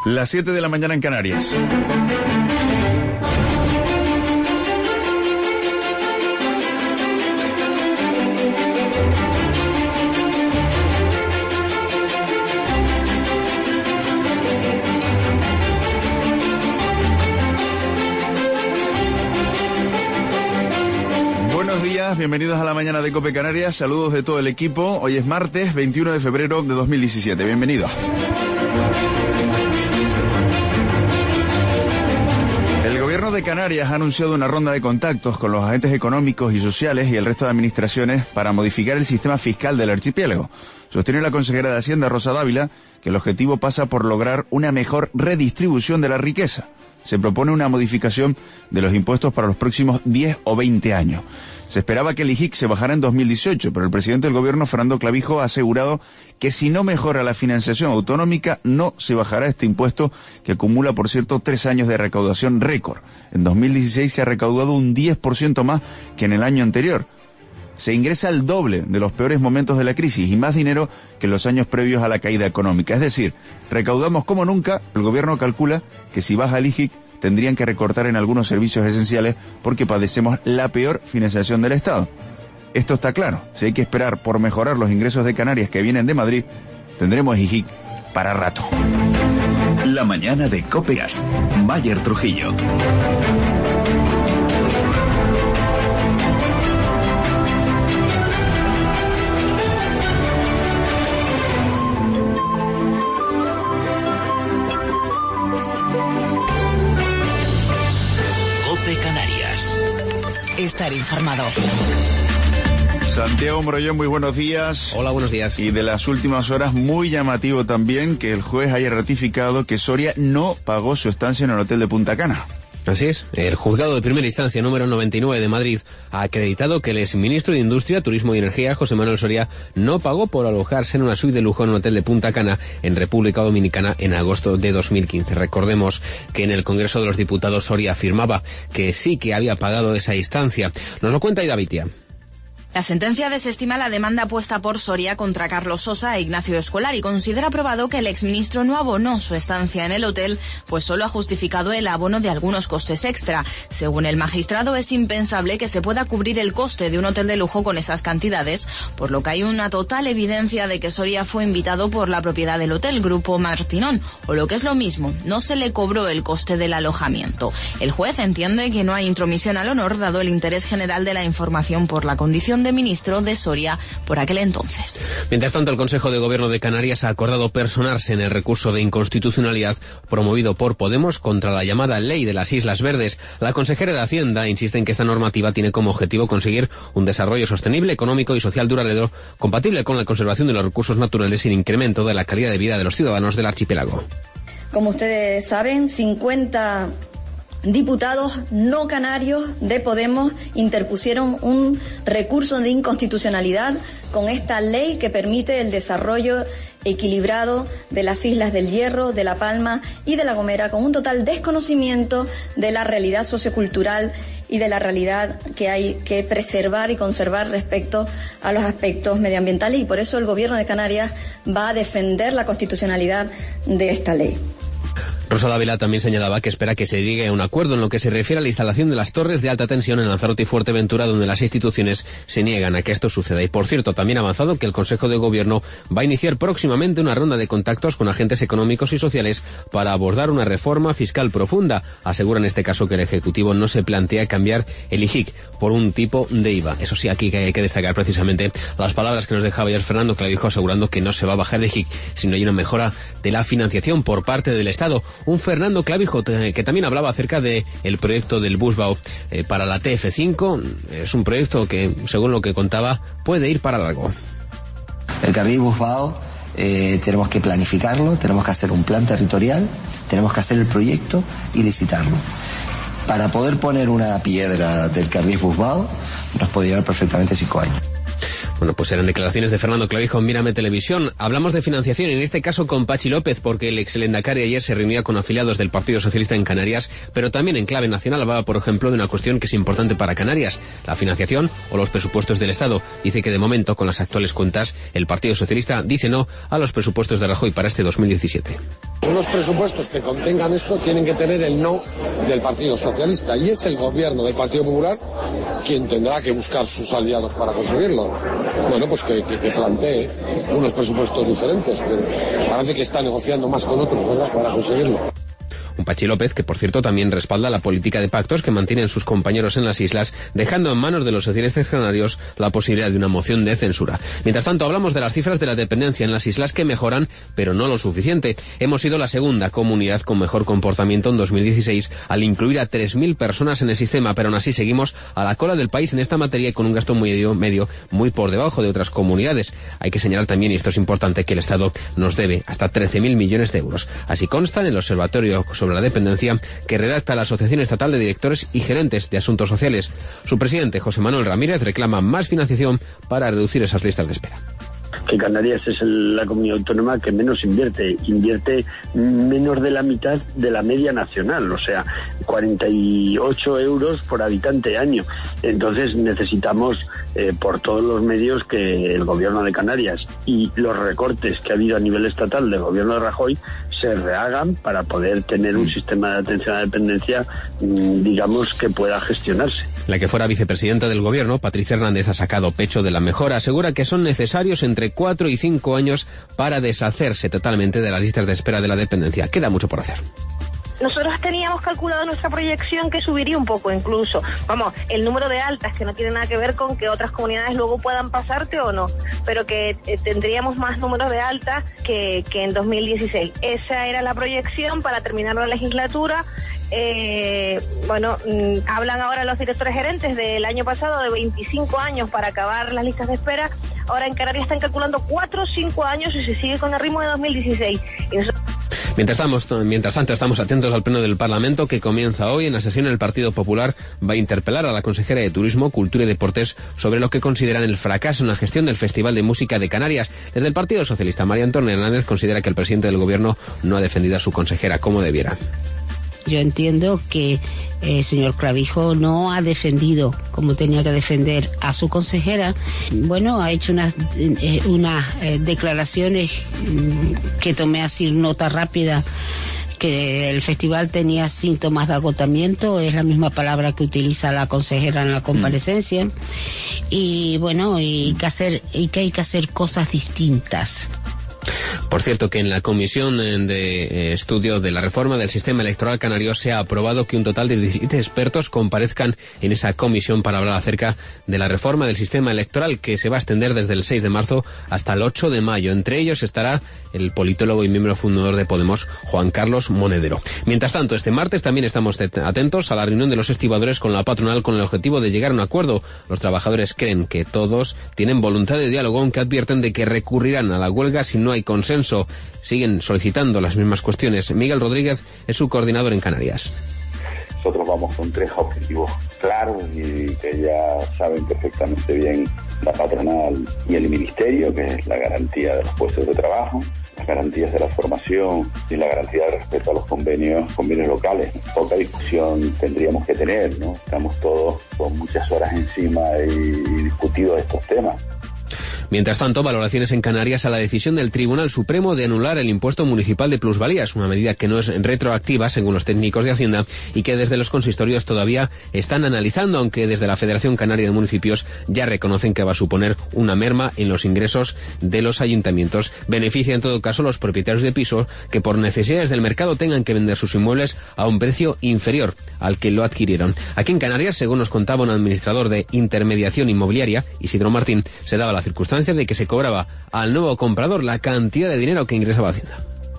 Las 7 de la mañana en Canarias. Buenos días, bienvenidos a la mañana de COPE Canarias, saludos de todo el equipo. Hoy es martes 21 de febrero de 2017, bienvenidos. El gobierno de Canarias ha anunciado una ronda de contactos con los agentes económicos y sociales y el resto de administraciones para modificar el sistema fiscal del archipiélago. Sostiene la consejera de Hacienda, Rosa Dávila, que el objetivo pasa por lograr una mejor redistribución de la riqueza. Se propone una modificación de los impuestos para los próximos 10 o 20 años. Se esperaba que el IJIC se bajara en 2018, pero el presidente del gobierno, Fernando Clavijo, ha asegurado que si no mejora la financiación autonómica, no se bajará este impuesto que acumula, por cierto, 3 años de recaudación récord. En 2016 se ha recaudado un 10% más que en el año anterior. Se ingresa el doble de los peores momentos de la crisis y más dinero que en los años previos a la caída económica. Es decir, recaudamos como nunca. El gobierno calcula que si baja el IJIC tendrían que recortar en algunos servicios esenciales porque padecemos la peor financiación del Estado. Esto está claro. Si hay que esperar por mejorar los ingresos de Canarias que vienen de Madrid, tendremos IJIC para rato. La mañana de COPE. Mayer Trujillo. Estar informado. Santiago Morollón, muy buenos días. Hola, buenos días. Y de las últimas horas, muy llamativo también que el juez haya ratificado que Soria no pagó su estancia en el hotel de Punta Cana. Así es. El juzgado de primera instancia número 99 de Madrid ha acreditado que el exministro de Industria, Turismo y Energía, José Manuel Soria, no pagó por alojarse en una suite de lujo en un hotel de Punta Cana, en República Dominicana, en agosto de 2015. Recordemos que en el Congreso de los Diputados Soria afirmaba que sí que había pagado esa instancia. Nos lo cuenta Ida Vitia. La sentencia desestima la demanda puesta por Soria contra Carlos Sosa e Ignacio Escolar y considera probado que el exministro no abonó su estancia en el hotel, pues solo ha justificado el abono de algunos costes extra. Según el magistrado, es impensable que se pueda cubrir el coste de un hotel de lujo con esas cantidades, por lo que hay una total evidencia de que Soria fue invitado por la propiedad del hotel, Grupo Martinón, o lo que es lo mismo, no se le cobró el coste del alojamiento. El juez entiende que no hay intromisión al honor, dado el interés general de la información por la condición de ministro de Soria por aquel entonces. Mientras tanto, el Consejo de Gobierno de Canarias ha acordado personarse en el recurso de inconstitucionalidad promovido por Podemos contra la llamada Ley de las Islas Verdes. La consejera de Hacienda insiste en que esta normativa tiene como objetivo conseguir un desarrollo sostenible, económico y social duradero, compatible con la conservación de los recursos naturales sin incremento de la calidad de vida de los ciudadanos del archipiélago. Como ustedes saben, 50 diputados no canarios de Podemos interpusieron un recurso de inconstitucionalidad con esta ley que permite el desarrollo equilibrado de las Islas del Hierro, de La Palma y de La Gomera, con un total desconocimiento de la realidad sociocultural y de la realidad que hay que preservar y conservar respecto a los aspectos medioambientales, y por eso el Gobierno de Canarias va a defender la constitucionalidad de esta ley. Rosa Dávila también señalaba que espera que se llegue a un acuerdo en lo que se refiere a la instalación de las torres de alta tensión en Lanzarote y Fuerteventura, donde las instituciones se niegan a que esto suceda. Y, por cierto, también ha avanzado que el Consejo de Gobierno va a iniciar próximamente una ronda de contactos con agentes económicos y sociales para abordar una reforma fiscal profunda. Asegura en este caso que el Ejecutivo no se plantea cambiar el IJIC por un tipo de IVA. Eso sí, aquí hay que destacar precisamente las palabras que nos dejaba ayer Fernando Clavijo, asegurando que no se va a bajar el IJIC, sino hay una mejora de la financiación por parte del Estado. Un Fernando Clavijo que también hablaba acerca de el proyecto del Busbao para la TF5. Es un proyecto que, según lo que contaba, puede ir para largo. El carril Busbao tenemos que planificarlo, tenemos que hacer un plan territorial, tenemos que hacer el proyecto y licitarlo. Para poder poner una piedra del carril Busbao nos puede llevar perfectamente 5 años. Bueno, pues eran declaraciones de Fernando Clavijo en Mírame Televisión. Hablamos de financiación, en este caso con Pachi López, porque el ex Lehendakari ayer se reunía con afiliados del Partido Socialista en Canarias, pero también en clave nacional hablaba, por ejemplo, de una cuestión que es importante para Canarias, la financiación o los presupuestos del Estado. Dice que de momento, con las actuales cuentas, el Partido Socialista dice no a los presupuestos de Rajoy para este 2017. Unos presupuestos que contengan esto tienen que tener el no del Partido Socialista, y es el gobierno del Partido Popular quien tendrá que buscar sus aliados para conseguirlo. Bueno, pues que plantee unos presupuestos diferentes, pero parece que está negociando más con otros, ¿verdad?, para conseguirlo. Un Pachi López que, por cierto, también respalda la política de pactos que mantienen sus compañeros en las islas, dejando en manos de los socialistas canarios la posibilidad de una moción de censura. Mientras tanto, hablamos de las cifras de la dependencia en las islas, que mejoran, pero no lo suficiente. Hemos sido la segunda comunidad con mejor comportamiento en 2016, al incluir a 3.000 personas en el sistema, pero aún así seguimos a la cola del país en esta materia y con un gasto medio muy por debajo de otras comunidades. Hay que señalar también, y esto es importante, que el Estado nos debe hasta 13.000 millones de euros. Así consta en el Observatorio sobre la Dependencia que redacta la Asociación Estatal de Directores y Gerentes de Asuntos Sociales. Su presidente, José Manuel Ramírez, reclama más financiación para reducir esas listas de espera. Que Canarias es la comunidad autónoma que menos invierte menos de la mitad de la media nacional, o sea, 48 euros por habitante año. Entonces necesitamos por todos los medios que el gobierno de Canarias y los recortes que ha habido a nivel estatal del gobierno de Rajoy se rehagan para poder tener un sistema de atención a la dependencia, digamos, que pueda gestionarse. La que fuera vicepresidenta del gobierno, Patricia Hernández, ha sacado pecho de la mejora. Asegura que son necesarios entre 4 y 5 años para deshacerse totalmente de las listas de espera de la dependencia. Queda mucho por hacer. Nosotros teníamos calculado nuestra proyección que subiría un poco incluso. Vamos, el número de altas, que no tiene nada que ver con que otras comunidades luego puedan pasarte o no, pero que tendríamos más números de altas que en 2016. Esa era la proyección para terminar la legislatura. Hablan ahora los directores gerentes del año pasado de 25 años para acabar las listas de espera. Ahora en Canarias están calculando 4 o 5 años y se sigue con el ritmo de 2016. Mientras tanto, estamos atentos al pleno del Parlamento, que comienza hoy. En la sesión, el Partido Popular va a interpelar a la consejera de Turismo, Cultura y Deportes sobre lo que consideran el fracaso en la gestión del Festival de Música de Canarias. Desde el Partido Socialista, María Antonia Hernández considera que el presidente del Gobierno no ha defendido a su consejera como debiera. Yo entiendo que el señor Clavijo no ha defendido como tenía que defender a su consejera. Bueno, ha hecho unas declaraciones que tomé así nota rápida, que el festival tenía síntomas de agotamiento, es la misma palabra que utiliza la consejera en la comparecencia. Y bueno, y que hay que hacer cosas distintas. Por cierto, que en la Comisión de Estudio de la Reforma del Sistema Electoral Canario se ha aprobado que un total de 17 expertos comparezcan en esa comisión para hablar acerca de la reforma del sistema electoral, que se va a extender desde el 6 de marzo hasta el 8 de mayo. Entre ellos estará el politólogo y miembro fundador de Podemos, Juan Carlos Monedero. Mientras tanto, este martes también estamos atentos a la reunión de los estibadores con la patronal con el objetivo de llegar a un acuerdo. Los trabajadores creen que todos tienen voluntad de diálogo, aunque advierten de que recurrirán a la huelga si no hay consenso. Siguen solicitando las mismas cuestiones. Miguel Rodríguez es su coordinador en Canarias. Nosotros vamos con 3 objetivos claros y que ya saben perfectamente bien la patronal y el ministerio, que es la garantía de los puestos de trabajo, las garantías de la formación y la garantía de respeto a los convenios locales. Poca discusión tendríamos que tener, ¿no? Estamos todos con muchas horas encima y discutido estos temas. Mientras tanto, valoraciones en Canarias a la decisión del Tribunal Supremo de anular el impuesto municipal de plusvalías, una medida que no es retroactiva según los técnicos de Hacienda y que desde los consistorios todavía están analizando, aunque desde la Federación Canaria de Municipios ya reconocen que va a suponer una merma en los ingresos de los ayuntamientos. Beneficia en todo caso a los propietarios de pisos que por necesidades del mercado tengan que vender sus inmuebles a un precio inferior al que lo adquirieron. Aquí en Canarias, según nos contaba un administrador de intermediación inmobiliaria, Isidro Martín, se daba la circunstancia de que se cobraba al nuevo comprador la cantidad de dinero que ingresaba a Hacienda.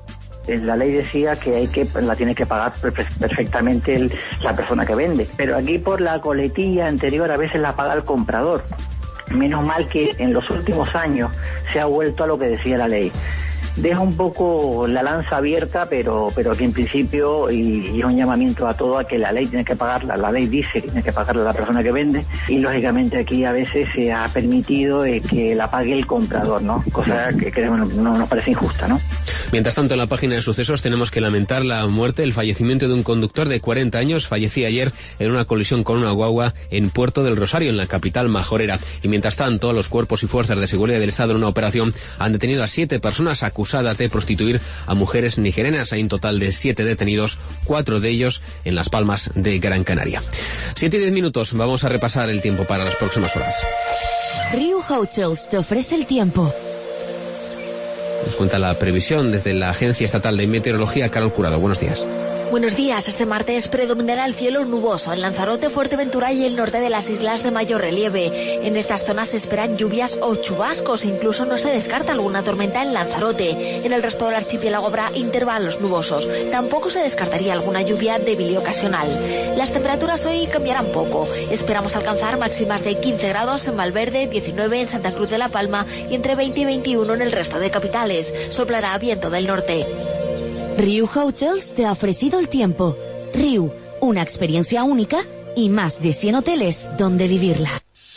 La ley decía que la tiene que pagar perfectamente la persona que vende, pero aquí por la coletilla anterior a veces la paga el comprador. Menos mal que en los últimos años se ha vuelto a lo que decía la ley. Deja un poco la lanza abierta, pero que en principio, y es un llamamiento a todo, a que la ley tiene que pagarla. La ley dice que tiene que pagarla la persona que vende, y lógicamente aquí a veces se ha permitido que la pague el comprador, ¿no? Cosa que creemos no nos parece injusta, ¿no? Mientras tanto, en la página de sucesos tenemos que lamentar el fallecimiento de un conductor de 40 años. Fallecía ayer en una colisión con una guagua en Puerto del Rosario, en la capital majorera. Y mientras tanto, los cuerpos y fuerzas de seguridad del Estado en una operación han detenido a 7 personas acusada de prostituir a mujeres nigerianas. Hay un total de 7 detenidos, 4 de ellos en Las Palmas de Gran Canaria. 7 y 10 minutos, vamos a repasar el tiempo para las próximas horas. Riu Hotels te ofrece el tiempo. Nos cuenta la previsión desde la Agencia Estatal de Meteorología, Carol Curado. Buenos días. Buenos días. Este martes predominará el cielo nuboso en Lanzarote, Fuerteventura y el norte de las islas de mayor relieve. En estas zonas se esperan lluvias o chubascos, incluso no se descarta alguna tormenta en Lanzarote. En el resto del archipiélago habrá intervalos nubosos. Tampoco se descartaría alguna lluvia débil y ocasional. Las temperaturas hoy cambiarán poco. Esperamos alcanzar máximas de 15 grados en Valverde, 19 en Santa Cruz de la Palma y entre 20 y 21 en el resto de capitales. Soplará viento del norte. Riu Hotels te ha ofrecido el tiempo. Riu, una experiencia única y más de 100 hoteles donde vivirla.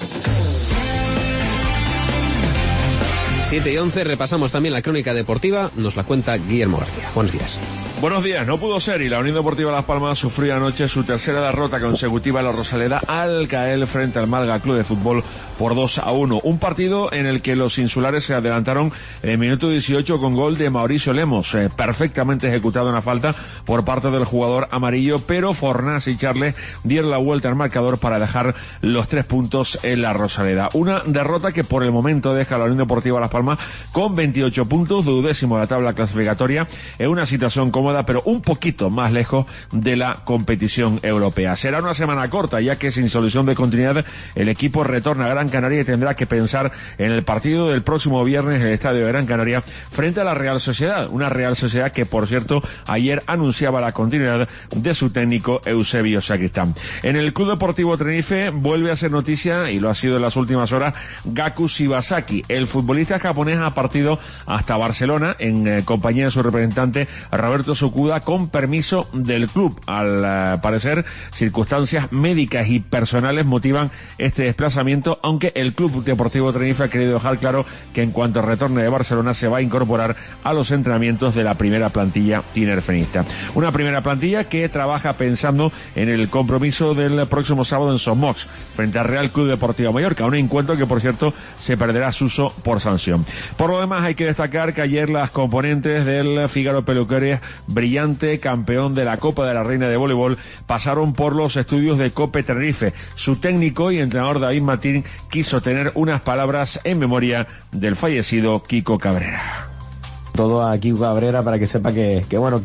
7 y 11, repasamos también la crónica deportiva, nos la cuenta Guillermo García. Buenos días. Buenos días, no pudo ser y la Unión Deportiva Las Palmas sufrió anoche su tercera derrota consecutiva en la Rosaleda al caer frente al Málaga Club de Fútbol por 2-1. Un partido en el que los insulares se adelantaron en el minuto 18 con gol de Mauricio Lemos, perfectamente ejecutado una falta por parte del jugador amarillo, pero Fornás y Charles dieron la vuelta al marcador para dejar los 3 puntos en la Rosaleda. Una derrota que por el momento deja a la Unión Deportiva Las Palmas con 28 puntos, 12º de la tabla clasificatoria, en una situación cómoda, pero un poquito más lejos de la competición europea. Será una semana corta, ya que sin solución de continuidad el equipo retorna a Gran Canaria y tendrá que pensar en el partido del próximo viernes en el Estadio de Gran Canaria frente a la Real Sociedad, una Real Sociedad que, por cierto, ayer anunciaba la continuidad de su técnico Eusebio Sacristán. En el Club Deportivo Tenerife vuelve a ser noticia, y lo ha sido en las últimas horas, Gaku Shibasaki. El futbolista japonés ha partido hasta Barcelona en compañía de su representante Roberto Sucuda con permiso del club. Al parecer, circunstancias médicas y personales motivan este desplazamiento, aunque el Club Deportivo Tenerife ha querido dejar claro que en cuanto retorne de Barcelona se va a incorporar a los entrenamientos de la primera plantilla tinerfenista. Una primera plantilla que trabaja pensando en el compromiso del próximo sábado en Somos frente al Real Club Deportivo Mallorca, un encuentro que, por cierto, se perderá su uso por sanción. Por lo demás, hay que destacar que ayer las componentes del Fígaro Peluquería, brillante campeón de la Copa de la Reina de Voleibol, pasaron por los estudios de COPE Tenerife. Su técnico y entrenador David Martín quiso tener unas palabras en memoria del fallecido Kiko Cabrera. Todo a Kiko Cabrera para que sepa que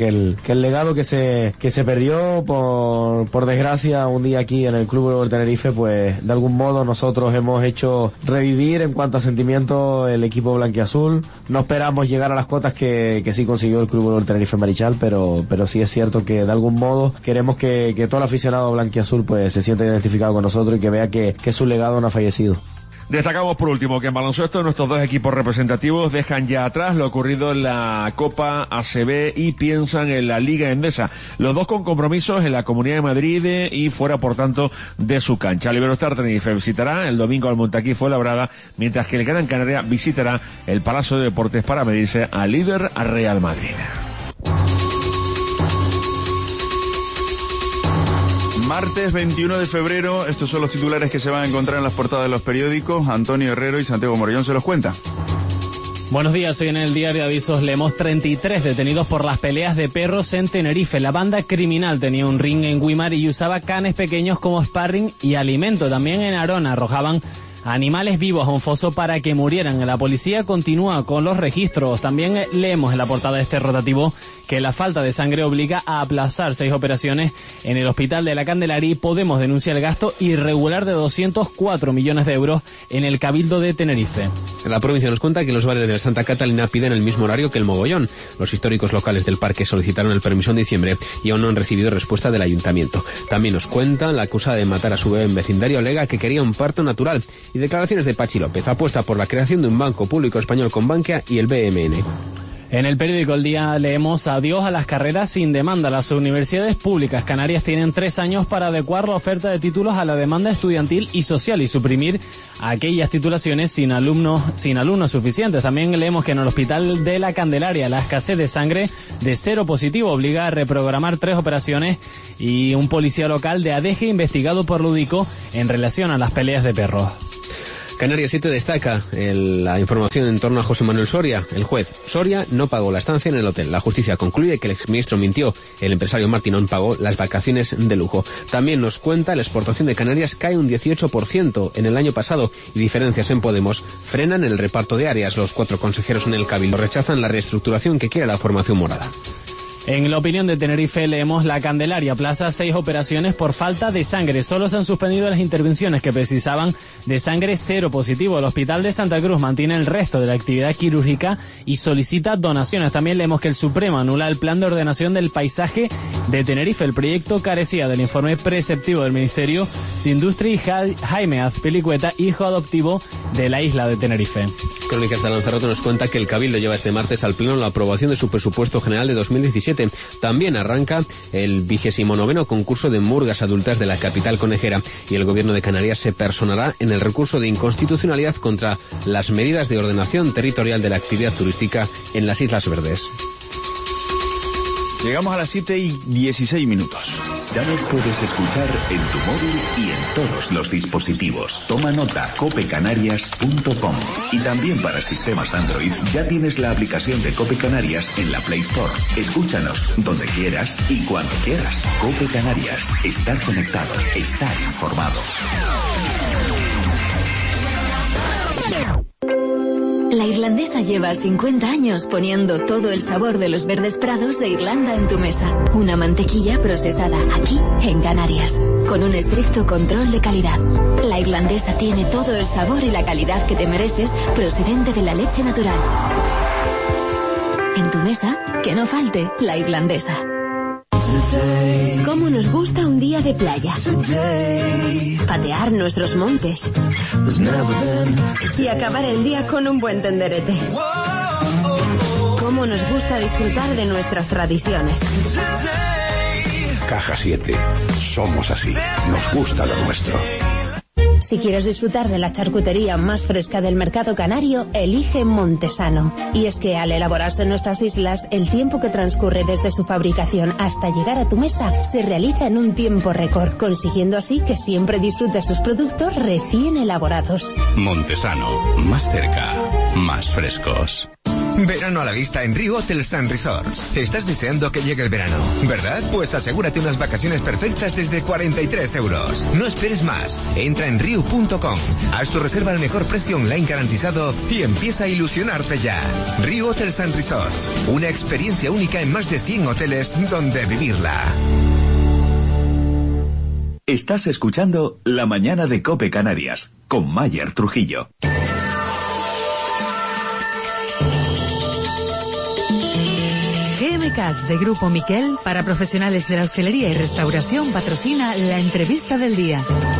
el legado que se perdió por desgracia un día aquí en el Club del Tenerife, pues de algún modo nosotros hemos hecho revivir en cuanto a sentimiento el equipo blanquiazul. No esperamos llegar a las cotas que sí consiguió el Club del Tenerife Marichal, pero sí es cierto que de algún modo queremos que todo el aficionado blanquiazul pues se sienta identificado con nosotros y que vea que su legado no ha fallecido. Destacamos por último que en baloncesto nuestros dos equipos representativos dejan ya atrás lo ocurrido en la Copa ACB y piensan en la Liga Endesa. Los dos con compromisos en la Comunidad de Madrid y fuera, por tanto, de su cancha. El Iberostar Tenerife visitará el domingo al Montaquí Fuenlabrada, mientras que el Gran Canaria visitará el Palacio de Deportes para medirse al líder Real Madrid. Martes 21 de febrero, estos son los titulares que se van a encontrar en las portadas de los periódicos. Antonio Herrero y Santiago Morellón se los cuenta. Buenos días, hoy en el diario de Avisos leemos 33 detenidos por las peleas de perros en Tenerife. La banda criminal tenía un ring en Guimar y usaba canes pequeños como sparring y alimento. También en Arona arrojaban animales vivos a un foso para que murieran. La policía continúa con los registros. También leemos en la portada de este rotativo que la falta de sangre obliga a aplazar 6 operaciones en el hospital de la Candelaria y Podemos denuncia el gasto irregular de 204 millones de euros en el Cabildo de Tenerife. La provincia nos cuenta que los bares de Santa Catalina piden el mismo horario que el Mogollón. Los históricos locales del parque solicitaron el permiso en diciembre y aún no han recibido respuesta del ayuntamiento. También nos cuentan la acusada de matar a su bebé en vecindario alega que quería un parto natural. Y declaraciones de Pachi López, apuesta por la creación de un banco público español con Bankia y el BMN. En el periódico El Día leemos adiós a las carreras sin demanda. Las universidades públicas canarias tienen 3 años para adecuar la oferta de títulos a la demanda estudiantil y social y suprimir aquellas titulaciones sin alumnos suficientes. También leemos que en el hospital de la Candelaria la escasez de sangre de cero positivo obliga a reprogramar 3 operaciones y un policía local de Adeje investigado por Ludico en relación a las peleas de perros. Canarias 7 destaca la información en torno a José Manuel Soria. El juez Soria no pagó la estancia en el hotel. La justicia concluye que el exministro mintió. El empresario Martinón pagó las vacaciones de lujo. También nos cuenta la exportación de Canarias cae un 18% en el año pasado y diferencias en Podemos frenan el reparto de áreas. Los 4 consejeros en el Cabildo rechazan la reestructuración que quiere la formación morada. En la opinión de Tenerife leemos: la Candelaria aplaza 6 operaciones por falta de sangre. Solo se han suspendido las intervenciones que precisaban de sangre cero positivo. El Hospital de Santa Cruz mantiene el resto de la actividad quirúrgica y solicita donaciones. También leemos que el Supremo anula el plan de ordenación del paisaje de Tenerife. El proyecto carecía del informe preceptivo del Ministerio de Industria y Jaime Azpilicueta, hijo adoptivo de la isla de Tenerife. Crónicas de Lanzarote nos cuenta que el Cabildo lleva este martes al Pleno la aprobación de su presupuesto general de 2017. También arranca el 29º concurso de murgas adultas de la capital conejera y el Gobierno de Canarias se personará en el recurso de inconstitucionalidad contra las medidas de ordenación territorial de la actividad turística en las Islas Verdes. Llegamos a las 7:16. Ya nos puedes escuchar en tu móvil y en todos los dispositivos. Toma nota, copecanarias.com. Y también para sistemas Android ya tienes la aplicación de Cope Canarias en la Play Store. Escúchanos donde quieras y cuando quieras. Cope Canarias. Estar conectado. Estar informado. La Irlandesa lleva 50 años poniendo todo el sabor de los verdes prados de Irlanda en tu mesa. Una mantequilla procesada aquí, en Canarias, con un estricto control de calidad. La Irlandesa tiene todo el sabor y la calidad que te mereces, procedente de la leche natural. En tu mesa, que no falte la Irlandesa. ¿Cómo nos gusta un día de playa? Patear nuestros montes y acabar el día con un buen tenderete. ¿Cómo nos gusta disfrutar de nuestras tradiciones? Caja 7. Somos así. Nos gusta lo nuestro. Si quieres disfrutar de la charcutería más fresca del mercado canario, elige Montesano. Y es que al elaborarse en nuestras islas, el tiempo que transcurre desde su fabricación hasta llegar a tu mesa se realiza en un tiempo récord, consiguiendo así que siempre disfrutes sus productos recién elaborados. Montesano. Más cerca. Más frescos. Verano a la vista en Riu Hotels & Resorts. Estás deseando que llegue el verano, ¿verdad? Pues asegúrate unas vacaciones perfectas desde 43 euros. No esperes más. Entra en riu.com. Haz tu reserva al mejor precio online garantizado y empieza a ilusionarte ya. Riu Hotels & Resorts. Una experiencia única en más de 100 hoteles donde vivirla. Estás escuchando La Mañana de Cope Canarias con Mayer Trujillo. GMCAS de Grupo Miquel, para profesionales de la hostelería y restauración, patrocina la entrevista del día.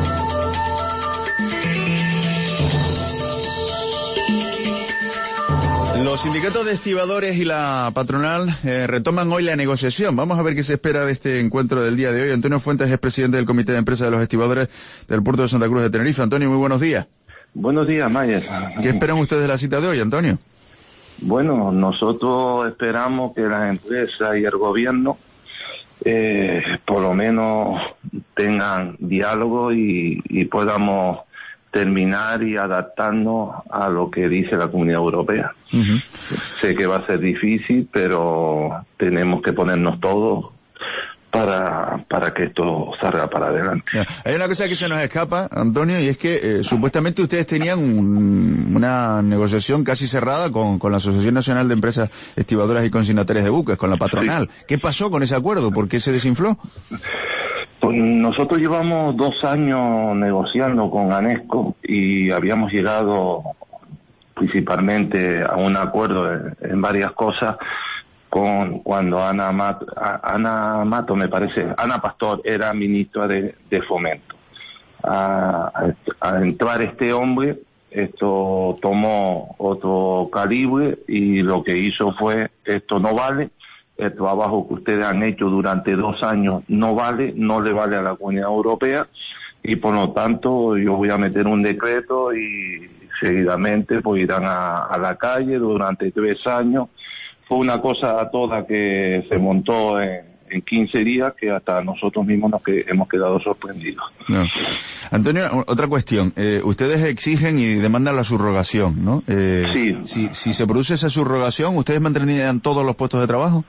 Los sindicatos de estibadores y la patronal retoman hoy la negociación. Vamos a ver qué se espera de este encuentro del día de hoy. Antonio Fuentes es presidente del Comité de Empresa de los Estibadores del Puerto de Santa Cruz de Tenerife. Antonio, muy buenos días. Buenos días, Mayer. ¿Qué esperan ustedes de la cita de hoy, Antonio? Bueno, nosotros esperamos que las empresas y el gobierno por lo menos tengan diálogo y podamos terminar y adaptarnos a lo que dice la Comunidad Europea. Uh-huh. Sé que va a ser difícil, pero tenemos que ponernos todos para que esto salga para adelante. Hay una cosa que se nos escapa, Antonio, y es que supuestamente ustedes tenían una negociación casi cerrada con la Asociación Nacional de Empresas Estibadoras y Consignatarias de Buques, con la patronal. Sí. ¿Qué pasó con ese acuerdo? ¿Por qué se desinfló? Pues nosotros llevamos 2 años negociando con ANESCO y habíamos llegado principalmente a un acuerdo en varias cosas cuando Ana Mato, me parece, Ana Pastor era ministra de Fomento. A entrar este hombre, esto tomó otro calibre y lo que hizo fue, esto no vale, el trabajo que ustedes han hecho durante 2 años no vale, no le vale a la Comunidad Europea y por lo tanto yo voy a meter un decreto y seguidamente pues irán a la calle durante 3 años. Fue una cosa toda que se montó en en 15 días que hasta nosotros mismos hemos quedado sorprendidos. No. Antonio, otra cuestión. Ustedes exigen y demandan la subrogación, ¿no? Sí. Si se produce esa subrogación, ¿ustedes mantendrían todos los puestos de trabajo?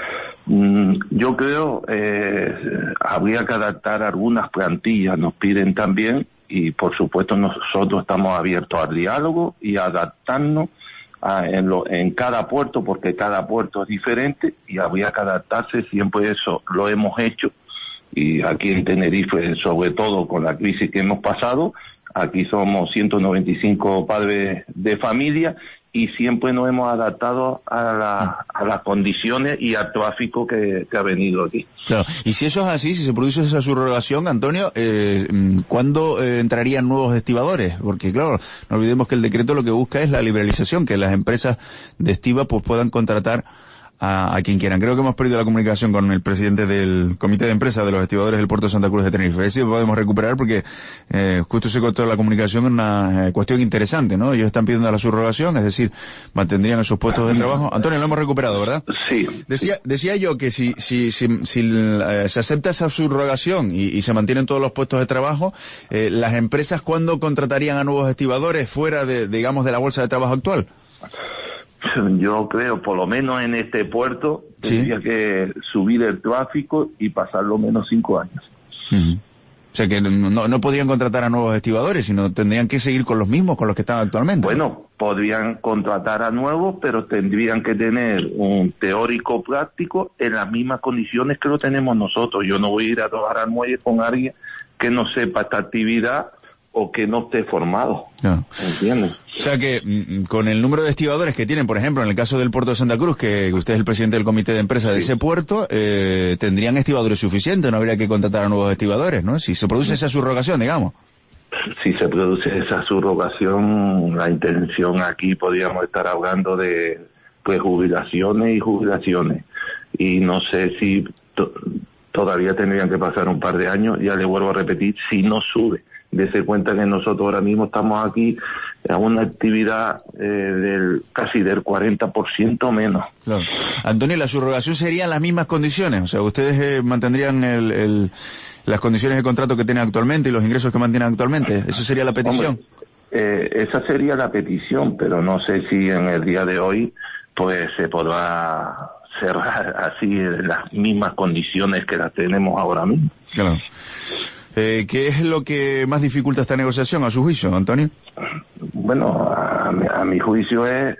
Yo creo habría que adaptar algunas plantillas, nos piden también, y por supuesto nosotros estamos abiertos al diálogo y a adaptarnos en cada puerto, porque cada puerto es diferente y habría que adaptarse. Siempre eso lo hemos hecho, y aquí en Tenerife, sobre todo con la crisis que hemos pasado, aquí somos 195 padres de familia y siempre nos hemos adaptado a las condiciones y al tráfico que ha venido aquí. Claro. Y si eso es así, si se produce esa subrogación, Antonio, ¿cuándo entrarían nuevos estibadores? Porque claro, no olvidemos que el decreto lo que busca es la liberalización, que las empresas de estiba pues puedan contratar a quien quieran. Creo que hemos perdido la comunicación con el presidente del comité de empresa de los estibadores del puerto de Santa Cruz de Tenerife. A ver si podemos recuperar, porque justo se cortó la comunicación en una cuestión interesante, ¿no? Ellos están pidiendo la subrogación, es decir, mantendrían esos puestos de trabajo. Antonio, lo hemos recuperado, ¿verdad? Sí. Decía yo que si se acepta esa subrogación y se mantienen todos los puestos de trabajo, las empresas, ¿cuándo contratarían a nuevos estibadores fuera de la bolsa de trabajo actual? Yo creo, por lo menos en este puerto, tendría que subir el tráfico y pasar lo menos 5 años. O sea que no podrían contratar a nuevos estibadores, sino tendrían que seguir con los mismos, con los que están actualmente. Bueno, podrían contratar a nuevos, pero tendrían que tener un teórico práctico en las mismas condiciones que lo tenemos nosotros. Yo no voy a ir a trabajar al muelle con alguien que no sepa esta actividad o que no esté formado. No. ¿Entiendes? O sea que con el número de estibadores que tienen, por ejemplo, en el caso del puerto de Santa Cruz, que usted es el presidente del comité de empresa de ese puerto, tendrían estibadores suficientes, no habría que contratar a nuevos estibadores, ¿no? Si se produce esa subrogación, digamos. Si se produce esa subrogación, la intención aquí podríamos estar hablando de jubilaciones y jubilaciones. Y no sé si todavía tendrían que pasar un par de años, ya le vuelvo a repetir, si no sube. Dese cuenta que nosotros ahora mismo estamos aquí a una actividad casi del 40% menos. Claro. Antonio, ¿la subrogación sería en las mismas condiciones? O sea, ¿ustedes mantendrían las condiciones de contrato que tienen actualmente y los ingresos que mantienen actualmente? ¿Eso sería la petición? Hombre, esa sería la petición, pero no sé si en el día de hoy pues se podrá cerrar así en las mismas condiciones que las tenemos ahora mismo. Claro. ¿Qué es lo que más dificulta esta negociación, a su juicio, Antonio? Bueno, a mi juicio es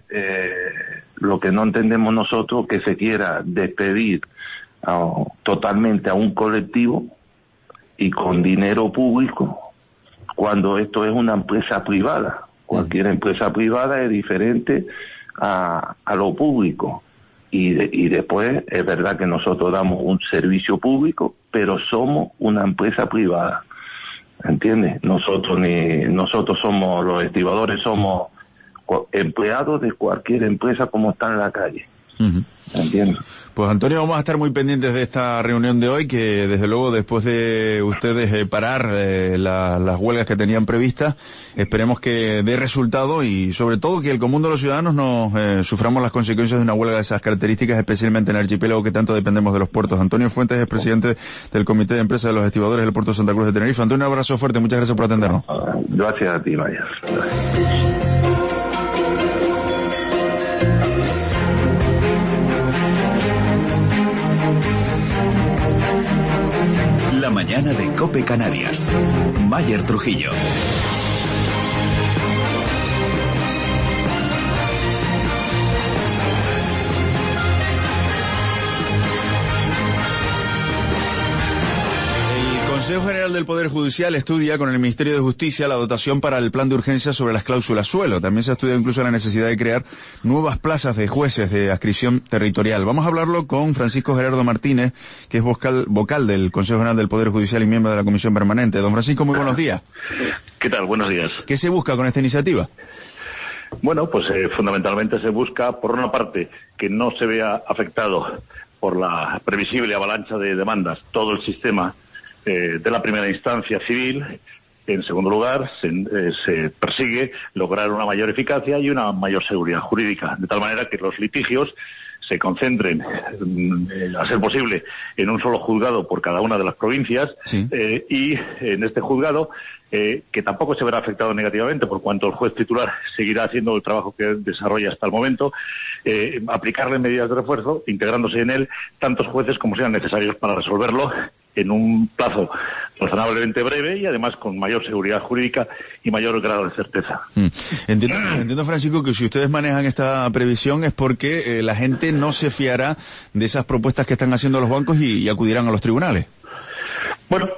lo que no entendemos nosotros, que se quiera despedir totalmente a un colectivo y con dinero público, cuando esto es una empresa privada. Cualquier empresa privada es diferente a lo público. Y después es verdad que nosotros damos un servicio público, pero somos una empresa privada, ¿entiendes? Nosotros somos los estibadores, somos empleados de cualquier empresa como está en la calle. ¿Entiendes? Pues Antonio, vamos a estar muy pendientes de esta reunión de hoy, que desde luego después de ustedes parar las huelgas que tenían previstas, esperemos que dé resultado y sobre todo que el común de los ciudadanos no suframos las consecuencias de una huelga de esas características, especialmente en el archipiélago que tanto dependemos de los puertos. Antonio Fuentes es presidente del comité de empresa de los estibadores del puerto de Santa Cruz de Tenerife. Antonio, un abrazo fuerte, muchas gracias por atendernos. Gracias a ti, Maya. La mañana de COPE Canarias. Mayer Trujillo. El Consejo General del Poder Judicial estudia con el Ministerio de Justicia la dotación para el plan de urgencia sobre las cláusulas suelo. También se ha estudiado incluso la necesidad de crear nuevas plazas de jueces de adscripción territorial. Vamos a hablarlo con Francisco Gerardo Martínez, que es vocal del Consejo General del Poder Judicial y miembro de la Comisión Permanente. Don Francisco, muy buenos días. ¿Qué tal? Buenos días. ¿Qué se busca con esta iniciativa? Bueno, pues fundamentalmente se busca, por una parte, que no se vea afectado por la previsible avalancha de demandas todo el sistema de la primera instancia civil. En segundo lugar, se persigue lograr una mayor eficacia y una mayor seguridad jurídica, de tal manera que los litigios se concentren, a ser posible, en un solo juzgado por cada una de las provincias, y en este juzgado, que tampoco se verá afectado negativamente por cuanto el juez titular seguirá haciendo el trabajo que desarrolla hasta el momento, aplicarle medidas de refuerzo, integrándose en él tantos jueces como sean necesarios para resolverlo en un plazo razonablemente breve y además con mayor seguridad jurídica y mayor grado de certeza. Entiendo, Francisco, que si ustedes manejan esta previsión es porque la gente no se fiará de esas propuestas que están haciendo los bancos y acudirán a los tribunales. Bueno,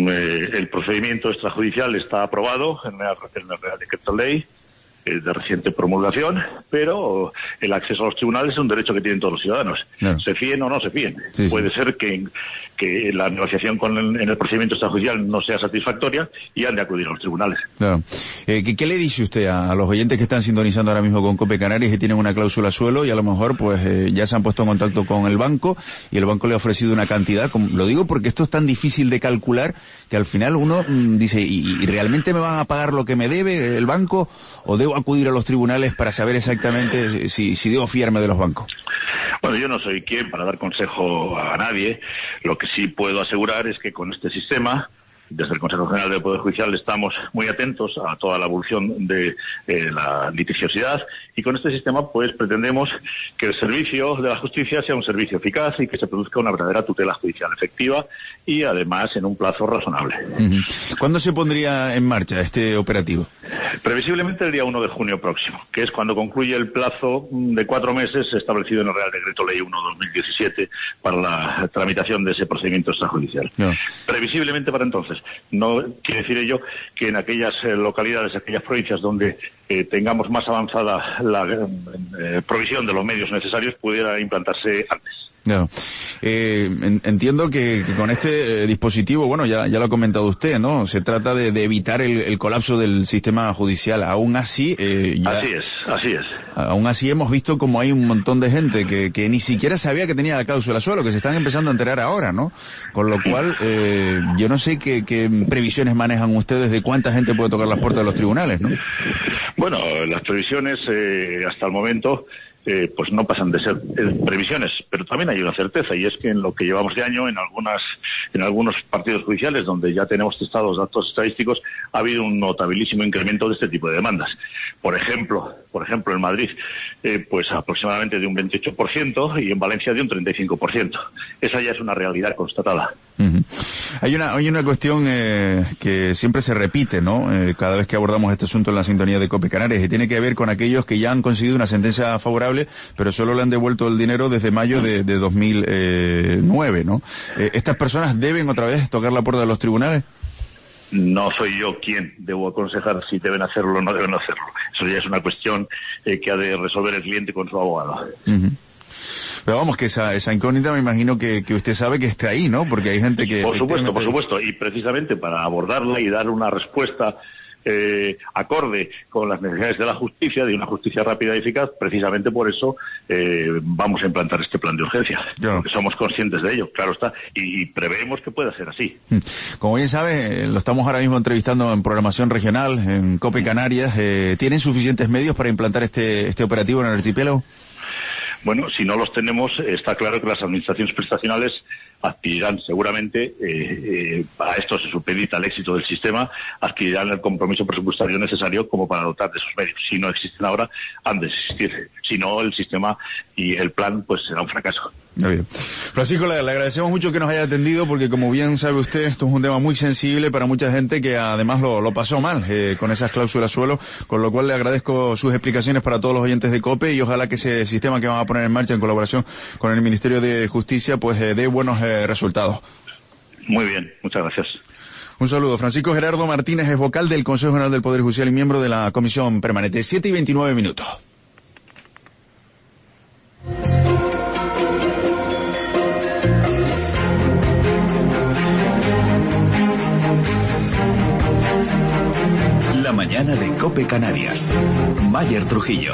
el procedimiento extrajudicial está aprobado en el Real Decreto Ley de reciente promulgación, pero el acceso a los tribunales es un derecho que tienen todos los ciudadanos. Claro. Se fíen o no se fíen. Puede ser que la negociación en el procedimiento extrajudicial no sea satisfactoria y han de acudir a los tribunales. Claro. ¿Qué le dice usted a los oyentes que están sintonizando ahora mismo con COPE Canarias y tienen una cláusula suelo y a lo mejor pues ya se han puesto en contacto con el banco y el banco le ha ofrecido una cantidad? Lo digo porque esto es tan difícil de calcular que al final uno dice, ¿y realmente me van a pagar lo que me debe el banco o debo acudir a los tribunales para saber exactamente si debo fiarme de los bancos? Bueno, yo no soy quien para dar consejo a nadie. Lo que sí puedo asegurar es que con este sistema, desde el Consejo General del Poder Judicial, estamos muy atentos a toda la evolución de la litigiosidad y con este sistema pues pretendemos que el servicio de la justicia sea un servicio eficaz y que se produzca una verdadera tutela judicial efectiva y además en un plazo razonable. ¿Cuándo se pondría en marcha este operativo? Previsiblemente el día 1 de junio próximo, que es cuando concluye el plazo de 4 meses establecido en el Real Decreto Ley 1/2017 para la tramitación de ese procedimiento extrajudicial. No. Previsiblemente para entonces. No quiere decir ello que en aquellas localidades, aquellas provincias donde tengamos más avanzada la provisión de los medios necesarios pudiera implantarse antes. No. Entiendo que con este dispositivo, bueno, ya lo ha comentado usted, ¿no? Se trata de evitar el colapso del sistema judicial. Aún así, Así es. Aún así hemos visto como hay un montón de gente que ni siquiera sabía que tenía la cláusula suelo, que se están empezando a enterar ahora, ¿no? Con lo cual, yo no sé qué previsiones manejan ustedes de cuánta gente puede tocar las puertas de los tribunales, ¿no? Bueno, las previsiones hasta el momento pues no pasan de ser previsiones, pero también hay una certeza y es que en lo que llevamos de año en algunos partidos judiciales donde ya tenemos testados datos estadísticos ha habido un notabilísimo incremento de este tipo de demandas. Por ejemplo en Madrid pues aproximadamente de un 28% y en Valencia de un 35%. Esa ya es una realidad constatada. Hay una cuestión que siempre se repite, ¿no? Cada vez que abordamos este asunto en la sintonía de COPE Canarias, y tiene que ver con aquellos que ya han conseguido una sentencia favorable, pero solo le han devuelto el dinero desde mayo de 2009, ¿no? ¿Estas personas deben otra vez tocar la puerta de los tribunales? No soy yo quien debo aconsejar si deben hacerlo o no deben hacerlo. Eso ya es una cuestión que ha de resolver el cliente con su abogado. Pero vamos, que esa incógnita me imagino que usted sabe que está ahí, ¿no? Porque hay gente que... Por supuesto. Y precisamente para abordarla y dar una respuesta acorde con las necesidades de la justicia, de una justicia rápida y eficaz, precisamente por eso vamos a implantar este plan de urgencia. Claro. Porque somos conscientes de ello, claro está, y preveemos que pueda ser así. Como bien sabe, lo estamos ahora mismo entrevistando en programación regional, en COPE Canarias. ¿Tienen suficientes medios para implantar este operativo en el archipiélago? Bueno, si no los tenemos, está claro que las administraciones prestacionales adquirirán seguramente, a esto se supedita el éxito del sistema, adquirirán el compromiso presupuestario necesario como para dotar de esos medios. Si no existen ahora, han de existir. Si no, el sistema y el plan pues será un fracaso. Muy bien. Francisco, le agradecemos mucho que nos haya atendido porque, como bien sabe usted, esto es un tema muy sensible para mucha gente que además lo pasó mal con esas cláusulas suelo, con lo cual le agradezco sus explicaciones para todos los oyentes de COPE y ojalá que ese sistema que van a poner en marcha en colaboración con el Ministerio de Justicia pues dé buenos resultados. Muy bien, muchas gracias. Un saludo. Francisco Gerardo Martínez es vocal del Consejo General del Poder Judicial y miembro de la Comisión Permanente. 7:29. La mañana de COPE Canarias. Mayer Trujillo.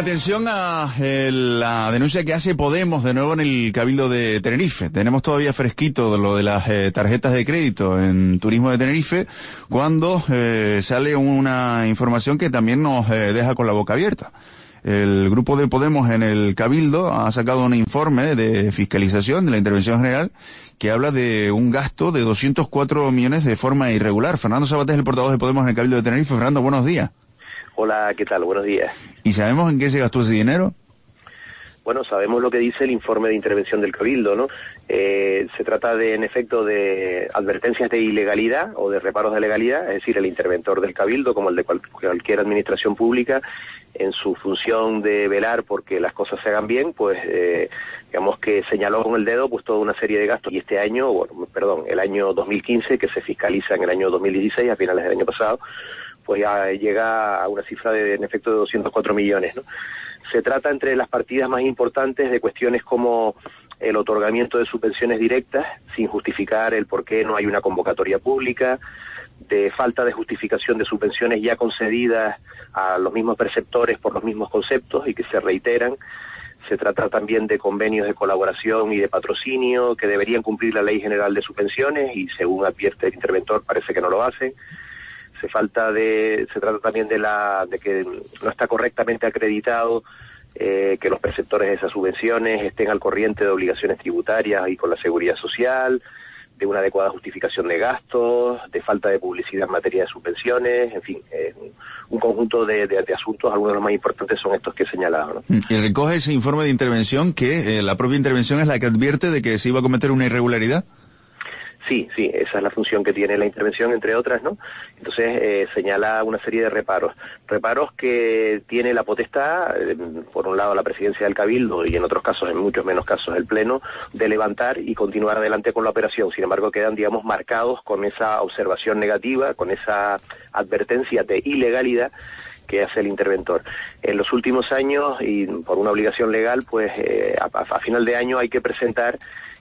atención a la denuncia que hace Podemos de nuevo en el Cabildo de Tenerife. Tenemos todavía fresquito lo de las tarjetas de crédito en turismo de Tenerife, cuando sale una información que también nos deja con la boca abierta. El grupo de Podemos en el Cabildo ha sacado un informe de fiscalización de la Intervención General que habla de un gasto de 204 millones de forma irregular. Fernando Sabaté es el portavoz de Podemos en el Cabildo de Tenerife. Fernando, buenos días. Hola, ¿qué tal? Buenos días. ¿Y sabemos en qué se gastó ese dinero? Bueno, sabemos lo que dice el informe de intervención del Cabildo, ¿no? Se trata en efecto, de advertencias de ilegalidad o de reparos de legalidad, es decir, el interventor del Cabildo, como el de cualquier administración pública, en su función de velar porque las cosas se hagan bien, pues digamos que señaló con el dedo pues toda una serie de gastos. Y este año, el año 2015, que se fiscaliza en el año 2016, a finales del año pasado, pues ya llega a una cifra en efecto de 204 millones, ¿no? Se trata, entre las partidas más importantes, de cuestiones como el otorgamiento de subvenciones directas sin justificar el por qué no hay una convocatoria pública, de falta de justificación de subvenciones ya concedidas a los mismos perceptores por los mismos conceptos y que se reiteran. Se trata también de convenios de colaboración y de patrocinio que deberían cumplir la Ley General de Subvenciones y, según advierte el interventor, parece que no lo hacen. Se trata también de que no está correctamente acreditado que los perceptores de esas subvenciones estén al corriente de obligaciones tributarias y con la seguridad social, de una adecuada justificación de gastos, de falta de publicidad en materia de subvenciones, en fin, un conjunto de asuntos. Algunos de los más importantes son estos que he señalado, ¿no? Y recoge ese informe de intervención que la propia intervención es la que advierte de que se iba a cometer una irregularidad. Sí, esa es la función que tiene la intervención, entre otras, ¿no? Entonces señala una serie de reparos que tiene la potestad, por un lado la presidencia del Cabildo y en otros casos, en muchos menos casos, el Pleno, de levantar y continuar adelante con la operación. Sin embargo, quedan, digamos, marcados con esa observación negativa, con esa advertencia de ilegalidad que hace el interventor. En los últimos años, y por una obligación legal, pues a final de año hay que presentar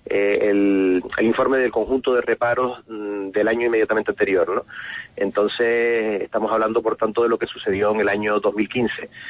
el informe del conjunto de reparos del año inmediatamente anterior, ¿no? Entonces estamos hablando, por tanto, de lo que sucedió en el año 2015,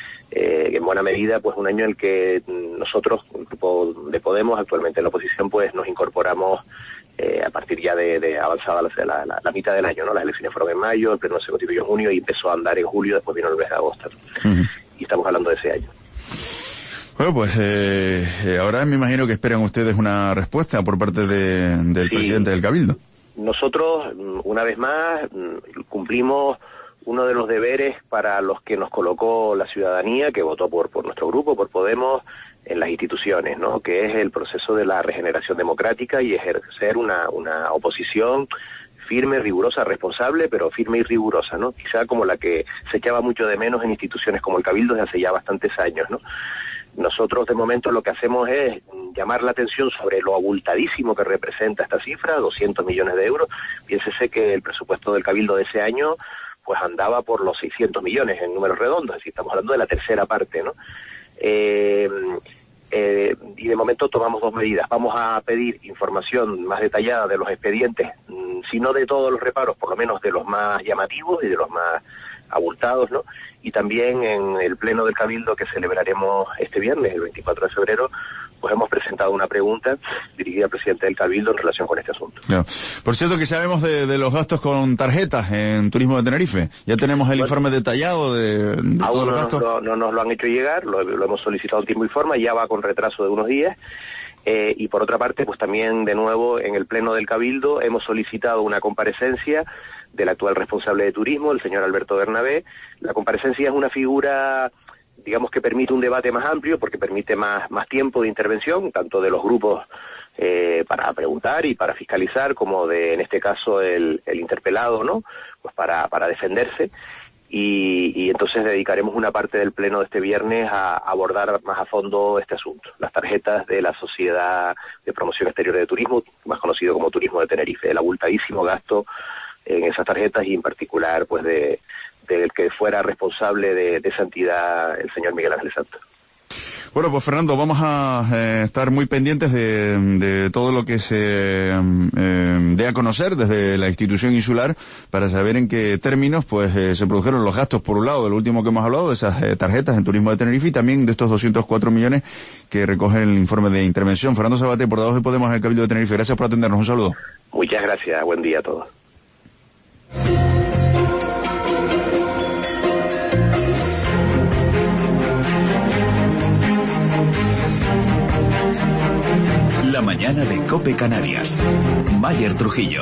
en buena medida, pues un año en el que nosotros, el grupo de Podemos, actualmente en la oposición, pues nos incorporamos a partir ya de avanzada la mitad del año, ¿no? Las elecciones fueron en mayo, el pleno se constituyó en junio y empezó a andar en julio, después vino el mes de agosto, ¿no? Y estamos hablando de ese año. Bueno, pues ahora me imagino que esperan ustedes una respuesta por parte del presidente del Cabildo. Nosotros, una vez más, cumplimos uno de los deberes para los que nos colocó la ciudadanía, que votó por nuestro grupo, por Podemos, en las instituciones, ¿no? Que es el proceso de la regeneración democrática y ejercer una oposición firme, rigurosa, responsable, pero firme y rigurosa, ¿no? Quizá como la que se echaba mucho de menos en instituciones como el Cabildo desde hace ya bastantes años, ¿no? Nosotros, de momento, lo que hacemos es llamar la atención sobre lo abultadísimo que representa esta cifra, 200 millones de euros. Piénsese que el presupuesto del Cabildo de ese año pues andaba por los 600 millones en números redondos, es decir, estamos hablando de la tercera parte, ¿no? Y de momento tomamos dos medidas. Vamos a pedir información más detallada de los expedientes, si no de todos los reparos, por lo menos de los más llamativos y de los más abultados, ¿no? Y también en el pleno del Cabildo que celebraremos este viernes, el 24 de febrero, pues hemos presentado una pregunta dirigida al presidente del Cabildo en relación con este asunto. Claro. Por cierto, que sabemos de los gastos con tarjetas en turismo de Tenerife. Ya tenemos el informe detallado de todos los gastos. No nos lo han hecho llegar, lo hemos solicitado en tiempo y forma, ya va con retraso de unos días. Y por otra parte, pues también, de nuevo, en el pleno del Cabildo hemos solicitado una comparecencia del actual responsable de turismo, el señor Alberto Bernabé. La comparecencia es una figura, digamos, que permite un debate más amplio, porque permite más tiempo de intervención, tanto de los grupos para preguntar y para fiscalizar, como en este caso, el interpelado, ¿no? Pues para defenderse. Y entonces dedicaremos una parte del pleno de este viernes a abordar más a fondo este asunto, las tarjetas de la Sociedad de Promoción Exterior de Turismo, más conocido como Turismo de Tenerife, el abultadísimo gasto en esas tarjetas y en particular pues del que fuera responsable de esa entidad, el señor Miguel Ángel Santos. Bueno, pues Fernando, vamos a estar muy pendientes de todo lo que se dé a conocer desde la institución insular para saber en qué términos pues se produjeron los gastos, por un lado, de lo último que hemos hablado, de esas tarjetas en turismo de Tenerife, y también de estos 204 millones que recoge el informe de intervención. Fernando Sabaté, portavoz de Podemos en el Cabildo de Tenerife, gracias por atendernos. Un saludo. Muchas gracias. Buen día a todos. La mañana de COPE Canarias. Mayer Trujillo.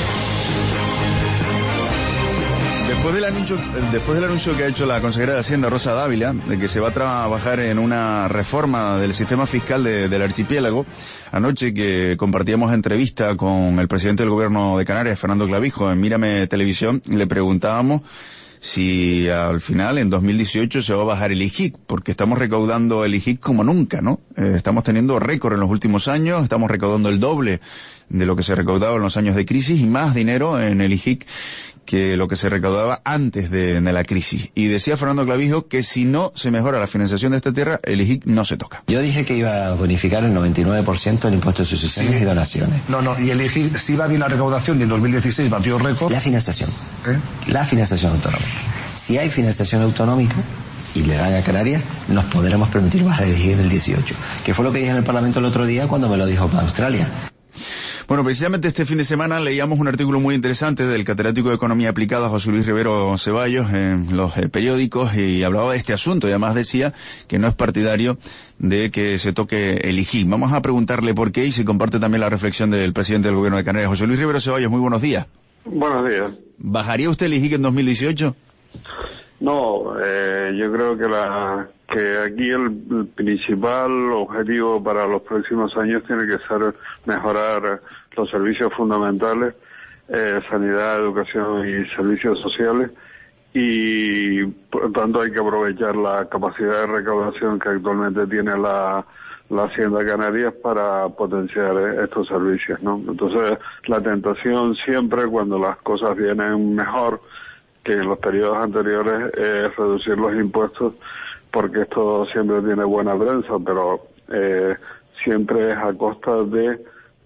Después del anuncio que ha hecho la consejera de Hacienda, Rosa Dávila, de que se va a trabajar en una reforma del sistema fiscal del archipiélago, anoche que compartíamos entrevista con el presidente del Gobierno de Canarias, Fernando Clavijo, en Mírame Televisión, le preguntábamos si al final, en 2018, se va a bajar el IGIC, porque estamos recaudando el IGIC como nunca, ¿no? Estamos teniendo récord en los últimos años, estamos recaudando el doble de lo que se recaudaba en los años de crisis y más dinero en el IGIC que lo que se recaudaba antes de la crisis. Y decía Fernando Clavijo que si no se mejora la financiación de esta tierra, el IGIC no se toca. Yo dije que iba a bonificar el 99% del impuesto de sucesiones y donaciones. No, y el IGIC, si va bien la recaudación y en 2016 batió récord. La financiación. La financiación autonómica. Si hay financiación autonómica y le dan a Canarias, nos podremos permitir bajar el IGIC en el 18. Que fue lo que dije en el Parlamento el otro día cuando me lo dijo para Australia. Bueno, precisamente este fin de semana leíamos un artículo muy interesante del catedrático de Economía Aplicada José Luis Rivero Ceballos en los periódicos y hablaba de este asunto y además decía que no es partidario de que se toque el IGIC. Vamos a preguntarle por qué y se comparte también la reflexión del presidente del Gobierno de Canarias. José Luis Rivero Ceballos, muy buenos días. Buenos días. ¿Bajaría usted el IGIC en 2018? No, yo creo que aquí el principal objetivo para los próximos años tiene que ser mejorar los servicios fundamentales, sanidad, educación y servicios sociales, y por lo tanto hay que aprovechar la capacidad de recaudación que actualmente tiene la Hacienda Canarias para potenciar estos servicios, ¿no? Entonces, la tentación siempre cuando las cosas vienen mejor que en los periodos anteriores es reducir los impuestos, porque esto siempre tiene buena prensa, pero siempre es a costa de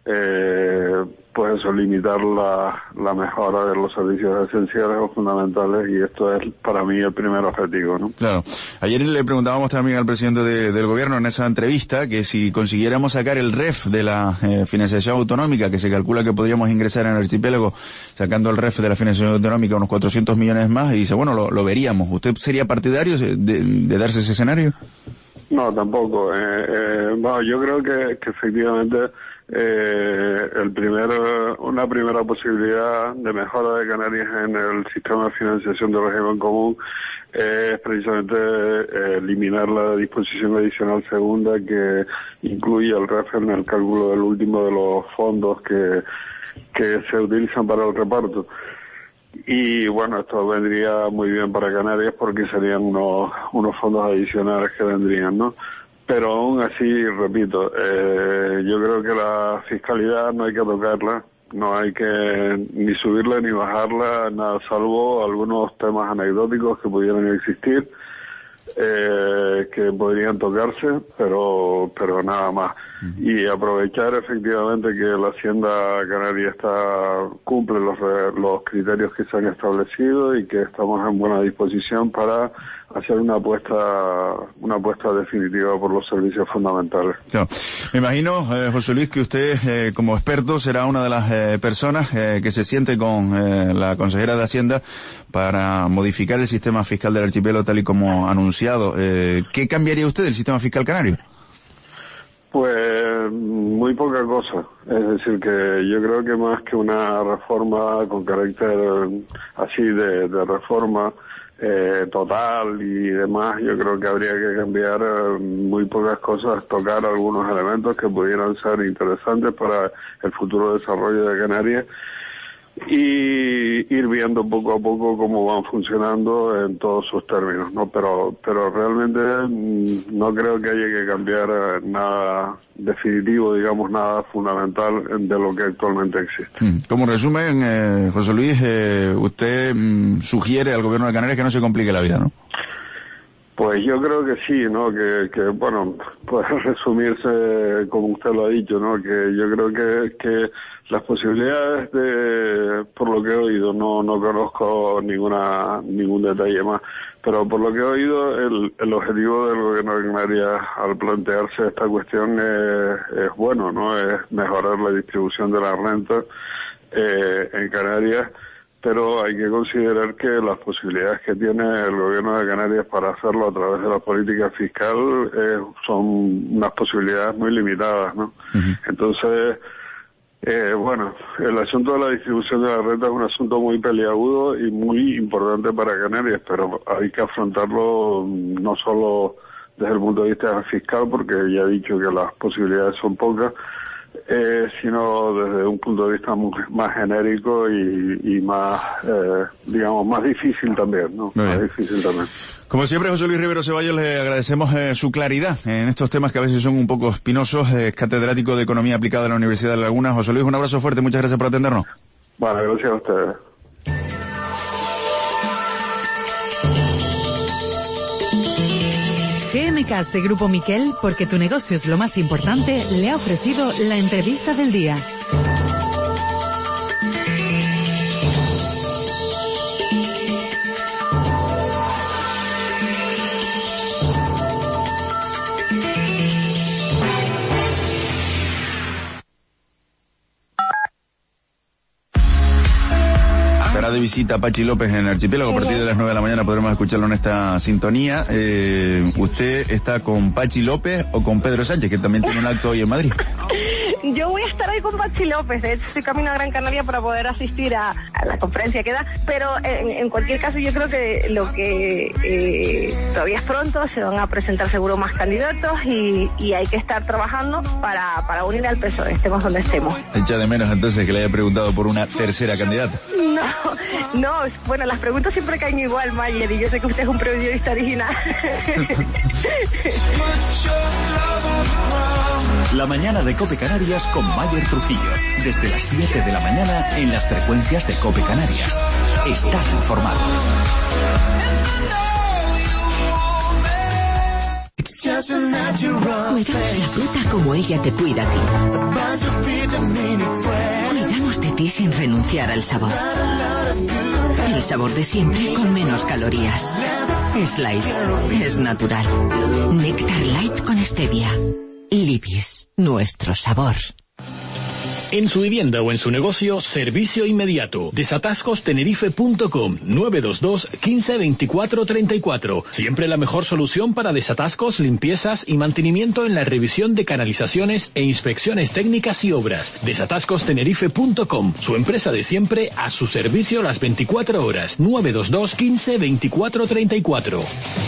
pues eso, limitar la mejora de los servicios esenciales o fundamentales, y esto es para mí el primer objetivo, ¿no? Claro. Ayer le preguntábamos también al presidente del gobierno en esa entrevista que si consiguiéramos sacar el REF de la financiación autonómica, que se calcula que podríamos ingresar en el archipiélago sacando el REF de la financiación autonómica unos 400 millones más, y dice, bueno, lo veríamos. ¿Usted sería partidario de darse ese escenario? No, tampoco. Bueno, yo creo que efectivamente una primera posibilidad de mejora de Canarias en el sistema de financiación del régimen común es precisamente eliminar la disposición adicional segunda que incluye el REF en el cálculo del último de los fondos que se utilizan para el reparto. Y bueno, esto vendría muy bien para Canarias porque serían unos fondos adicionales que vendrían, ¿no? Pero aún así, repito, yo creo que la fiscalidad no hay que tocarla, no hay que ni subirla ni bajarla, nada, salvo algunos temas anecdóticos que pudieran existir, que podrían tocarse, pero nada más. Y aprovechar efectivamente que la Hacienda Canaria cumple los criterios que se han establecido y que estamos en buena disposición para hacer una apuesta definitiva por los servicios fundamentales. Claro. Me imagino, José Luis, que usted como experto será una de las personas que se siente con la consejera de Hacienda para modificar el sistema fiscal del archipiélago tal y como anunciado. ¿Qué cambiaría usted del sistema fiscal canario? Pues muy poca cosa. Es decir, que yo creo que más que una reforma con carácter así de reforma total y demás, yo creo que habría que cambiar muy pocas cosas, tocar algunos elementos que pudieran ser interesantes para el futuro desarrollo de Canarias y ir viendo poco a poco cómo van funcionando en todos sus términos, ¿no? Pero realmente no creo que haya que cambiar nada definitivo, digamos, nada fundamental de lo que actualmente existe. Como resumen, José Luis, usted sugiere al Gobierno de Canarias que no se complique la vida, ¿no? Pues yo creo que sí, ¿no? Que bueno, puede resumirse como usted lo ha dicho, ¿no? Que yo creo que las posibilidades por lo que he oído, no conozco ningún detalle más, pero por lo que he oído, el objetivo del gobierno de Canarias al plantearse esta cuestión es bueno, ¿no? Es mejorar la distribución de la renta en Canarias, pero hay que considerar que las posibilidades que tiene el gobierno de Canarias para hacerlo a través de la política fiscal son unas posibilidades muy limitadas, ¿no? Uh-huh. Entonces, bueno, el asunto de la distribución de la renta es un asunto muy peliagudo y muy importante para Canarias, pero hay que afrontarlo no solo desde el punto de vista fiscal, porque ya he dicho que las posibilidades son pocas, sino desde un punto de vista más genérico y más, digamos, más difícil también, ¿no? Más difícil también. Como siempre, José Luis Rivero Ceballos, le agradecemos su claridad en estos temas que a veces son un poco espinosos. Catedrático de Economía Aplicada de la Universidad de La Laguna. José Luis, un abrazo fuerte, muchas gracias por atendernos. Bueno, gracias a ustedes. GMK de Grupo Miquel, porque tu negocio es lo más importante, le ha ofrecido la entrevista del día. De visita a Pachi López en el archipiélago. A partir de las 9 de la mañana podremos escucharlo en esta sintonía. ¿Usted está con Pachi López o con Pedro Sánchez, que también tiene un acto hoy en Madrid? Yo voy a estar ahí con Pachi López. De hecho, estoy camino a Gran Canaria para poder asistir a la conferencia que da. Pero en cualquier caso, yo creo que lo que todavía es pronto, se van a presentar seguro más candidatos y hay que estar trabajando para unir al PSOE, estemos donde estemos. Echa de menos entonces que le haya preguntado por una tercera candidata. No, bueno, las preguntas siempre caen igual, Mayer, y yo sé que usted es un periodista original. La mañana de COPE Canarias con Mayer Trujillo. Desde las 7 de la mañana en las frecuencias de COPE Canarias. Estás informado. Cuidamos la fruta como ella te cuida a ti. Cuidamos de ti sin renunciar al sabor. El sabor de siempre con menos calorías. Es light, es natural. Néctar Light con stevia. Libis, nuestro sabor. En su vivienda o en su negocio, servicio inmediato. Desatascostenerife.com 922 15 24 34. Siempre la mejor solución para desatascos, limpiezas y mantenimiento en la revisión de canalizaciones e inspecciones técnicas y obras. Desatascostenerife.com, su empresa de siempre a su servicio las 24 horas. 922 15 24 34.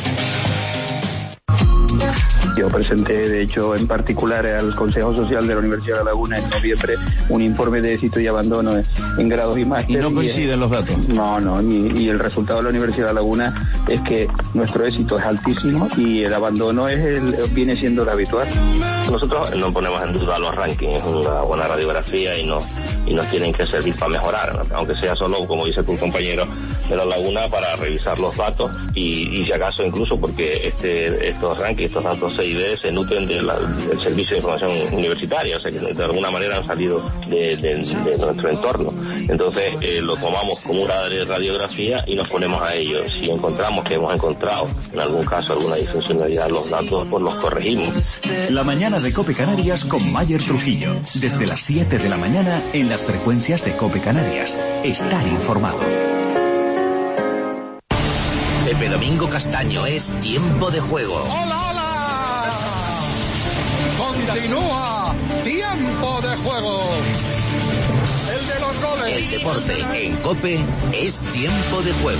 Yo presenté, de hecho, en particular al Consejo Social de la Universidad de La Laguna en noviembre un informe de éxito y abandono en grados y máster. ¿Y no coinciden los datos? No, y el resultado de la Universidad de La Laguna es que nuestro éxito es altísimo y el abandono viene siendo lo habitual. Nosotros no ponemos en duda los rankings, es una buena radiografía y nos tienen que servir para mejorar, aunque sea solo, como dice tu compañero de La Laguna, para revisar los datos y si acaso incluso porque estos rankings, estos datos C y D se nutren del servicio de información universitaria, o sea que de alguna manera han salido de nuestro entorno. Entonces lo tomamos como una radiografía y nos ponemos a ello. Si encontramos que hemos encontrado en algún caso alguna disfuncionalidad en los datos, pues los corregimos. La mañana de COPE Canarias con Mayer Trujillo. Desde las 7 de la mañana en las frecuencias de COPE Canarias. Estar informado. Pepe Domingo Castaño, es tiempo de juego. ¡Hola, hola! Continúa tiempo de juego. El de los goles. El deporte en COPE es tiempo de juego.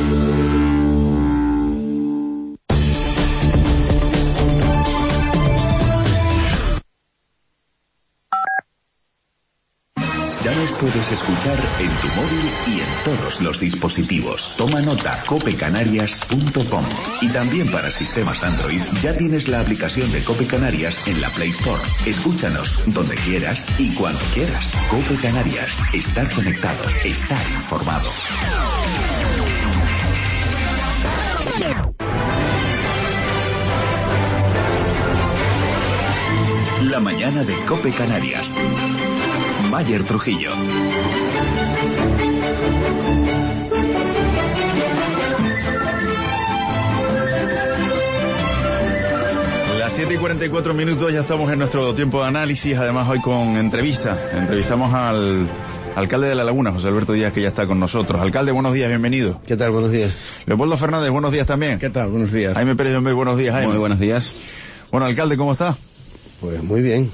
Ya nos puedes escuchar en tu móvil y en todos los dispositivos. Toma nota, copecanarias.com. Y también para sistemas Android ya tienes la aplicación de COPE Canarias en la Play Store. Escúchanos donde quieras y cuando quieras. COPE Canarias. Estar conectado. Estar informado. La mañana de COPE Canarias. Mayer Trujillo. Las 7:44, ya estamos en nuestro tiempo de análisis, además hoy con entrevista. Entrevistamos al alcalde de La Laguna, José Alberto Díaz, que ya está con nosotros. Alcalde, buenos días, bienvenido. ¿Qué tal? Buenos días. Leopoldo Fernández, buenos días también. ¿Qué tal? Buenos días. Jaime Pérez Llombé, buenos días, Jaime. Muy buenos días. Bueno, alcalde, ¿cómo está? Pues muy bien.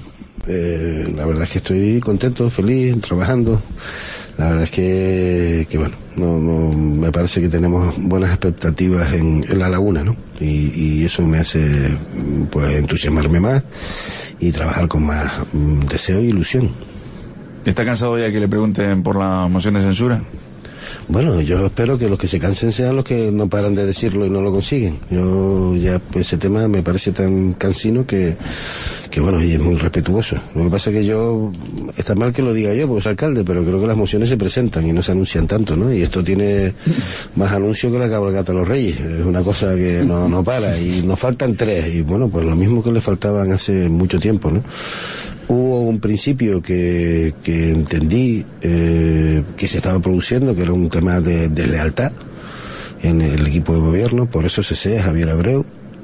La verdad es que estoy contento, feliz, trabajando. La verdad es que bueno, no me parece que tenemos buenas expectativas en La Laguna, ¿no? Y eso me hace pues entusiasmarme más y trabajar con más deseo e ilusión. ¿Está cansado ya que le pregunten por la moción de censura? Bueno, yo espero que los que se cansen sean los que no paran de decirlo y no lo consiguen. Yo ya, pues, ese tema me parece tan cansino que bueno, y es muy respetuoso. Lo que pasa es que está mal que lo diga yo, porque soy alcalde, pero creo que las mociones se presentan y no se anuncian tanto, ¿no? Y esto tiene más anuncio que la cabalgata de los Reyes. Es una cosa que no para, y nos faltan 3, y bueno, pues lo mismo que le faltaban hace mucho tiempo, ¿no? Hubo un principio que entendí que se estaba produciendo, que era un tema de deslealtad en el equipo de gobierno, por eso cesé a Javier Abreu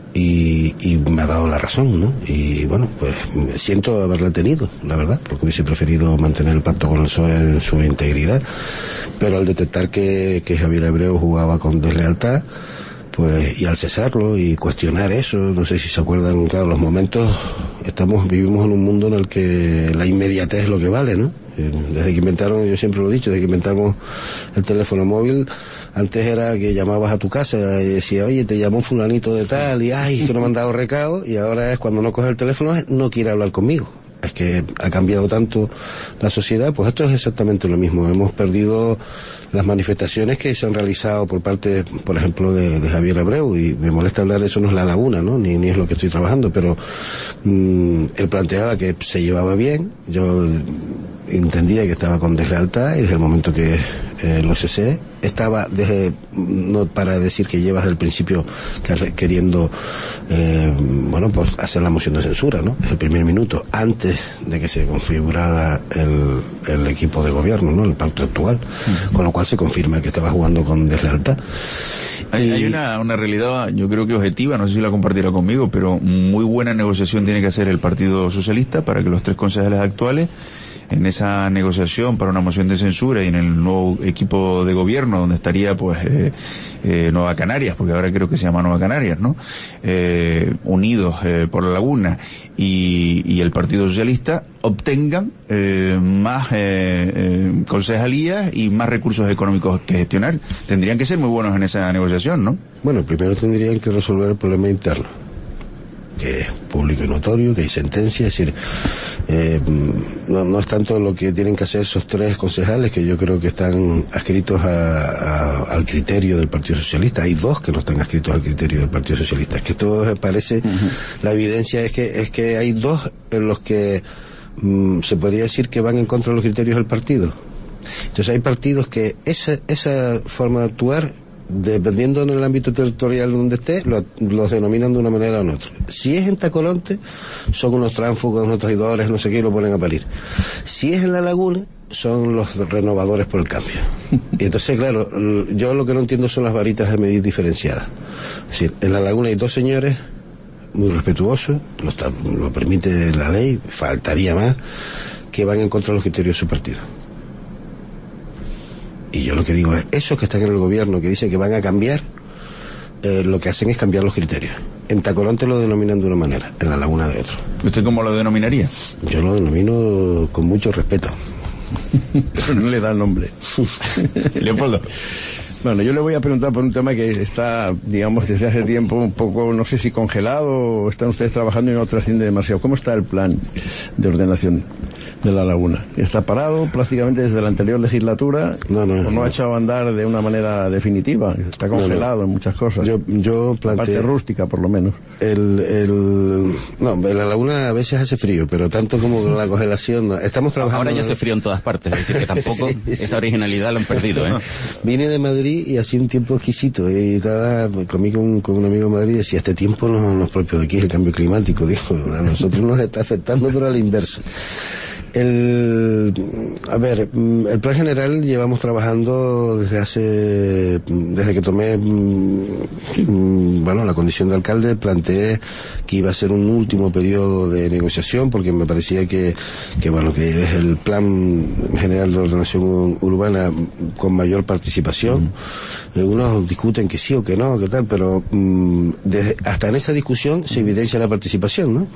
y me ha dado la razón, ¿no? Y bueno, pues siento haberla tenido, la verdad, porque hubiese preferido mantener el pacto con el PSOE en su integridad, pero al detectar que Javier Abreu jugaba con deslealtad, pues, y al cesarlo y cuestionar eso, no sé si se acuerdan, claro, los momentos, vivimos en un mundo en el que la inmediatez es lo que vale, ¿no? Desde que inventaron, yo siempre lo he dicho, desde que inventamos el teléfono móvil, antes era que llamabas a tu casa y decía, oye, te llamó fulanito de tal, y ay, que no me han dado recado, y ahora es cuando no coge el teléfono, no quiere hablar conmigo. Es que ha cambiado tanto la sociedad, pues esto es exactamente lo mismo. Hemos perdido las manifestaciones que se han realizado por parte, por ejemplo, de Javier Abreu, y me molesta hablar de eso, no es La Laguna, ¿no? Ni es lo que estoy trabajando, pero él planteaba que se llevaba bien, yo entendía que estaba con deslealtad, y desde el momento que lo cesé, estaba no para decir que llevas desde el principio queriendo bueno, pues hacer la moción de censura, ¿no? Desde el primer minuto, antes de que se configurara el equipo de gobierno, ¿no? El pacto actual, con lo cual se confirma que estaba jugando con deslealtad. Hay una realidad, yo creo que objetiva, no sé si la compartirá conmigo, pero muy buena negociación tiene que hacer el Partido Socialista para que los 3 concejales actuales, en esa negociación para una moción de censura y en el nuevo equipo de gobierno, donde estaría pues Nueva Canarias, porque ahora creo que se llama Nueva Canarias, ¿no? Unidos por La Laguna y el Partido Socialista, obtengan más concejalías y más recursos económicos que gestionar. Tendrían que ser muy buenos en esa negociación, ¿no? Bueno, primero tendrían que resolver el problema interno, que es público y notorio, que hay sentencia, es decir, no es tanto lo que tienen que hacer esos 3 concejales, que yo creo que están adscritos al criterio del Partido Socialista. Hay 2 que no están adscritos al criterio del Partido Socialista. Es que esto parece, la evidencia es que hay 2 en los que se podría decir que van en contra de los criterios del partido. Entonces hay partidos que esa forma de actuar, dependiendo en el ámbito territorial donde esté, los denominan de una manera o en otra. Si es en Tacoronte, son unos tránsfugos, unos traidores, no sé qué, y lo ponen a parir. Si es en La Laguna, son los renovadores por el cambio. Y entonces, claro, yo lo que no entiendo son las varitas de medir diferenciadas. Es decir, en La Laguna hay 2 señores muy respetuosos, lo permite la ley, faltaría más, que van en contra de los criterios de su partido. Y yo lo que digo es, esos que están en el gobierno, que dicen que van a cambiar, lo que hacen es cambiar los criterios. En Tacoronte lo denominan de una manera, en La Laguna de otro. ¿Usted cómo lo denominaría? Yo lo denomino con mucho respeto. Pero no le da nombre. Leopoldo. Bueno, yo le voy a preguntar por un tema que está, digamos, desde hace tiempo un poco, no sé si congelado o están ustedes trabajando y no trasciende demasiado. ¿Cómo está el plan de ordenación de La Laguna? ¿Está parado prácticamente desde la anterior legislatura? No ha echado a andar de una manera definitiva. Está congelado en muchas cosas. Yo planteé... parte rústica, por lo menos. No, en La Laguna a veces hace frío, pero tanto como la congelación... Estamos trabajando... Ahora ya hace frío en todas partes, es decir, que tampoco esa originalidad la han perdido, ¿eh? Vine de Madrid Madrid y hacía un tiempo exquisito. Y comí con un amigo de Madrid y decía, este tiempo no es propio de aquí, es el cambio climático. Dijo, a nosotros nos está afectando, pero a la inversa. El plan general llevamos trabajando desde que tomé la condición de alcalde. Planteé que iba a ser un último periodo de negociación porque me parecía que es el plan general de ordenación urbana con mayor participación. Unos discuten que sí o que no, que tal, pero hasta en esa discusión se evidencia la participación, ¿no?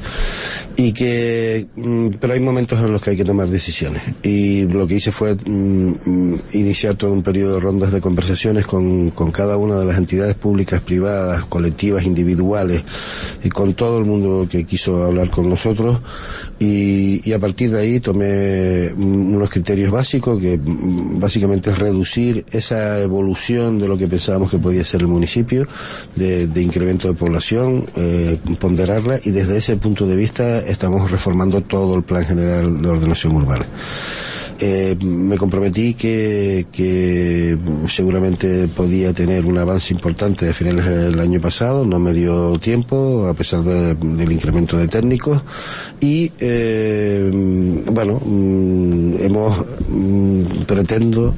Pero hay momentos en los que hay que tomar decisiones, y lo que hice fue iniciar todo un periodo de rondas de conversaciones con cada una de las entidades públicas, privadas, colectivas, individuales, y con todo el mundo que quiso hablar con nosotros, y a partir de ahí tomé unos criterios básicos que básicamente es reducir esa evolución de lo que pensábamos que podía ser el municipio, de incremento de población, ponderarla, y desde ese punto de vista estamos reformando todo el plan general de ordenación urbana. Me comprometí que seguramente podía tener un avance importante a finales del año pasado. No me dio tiempo a pesar del incremento de técnicos, y pretendo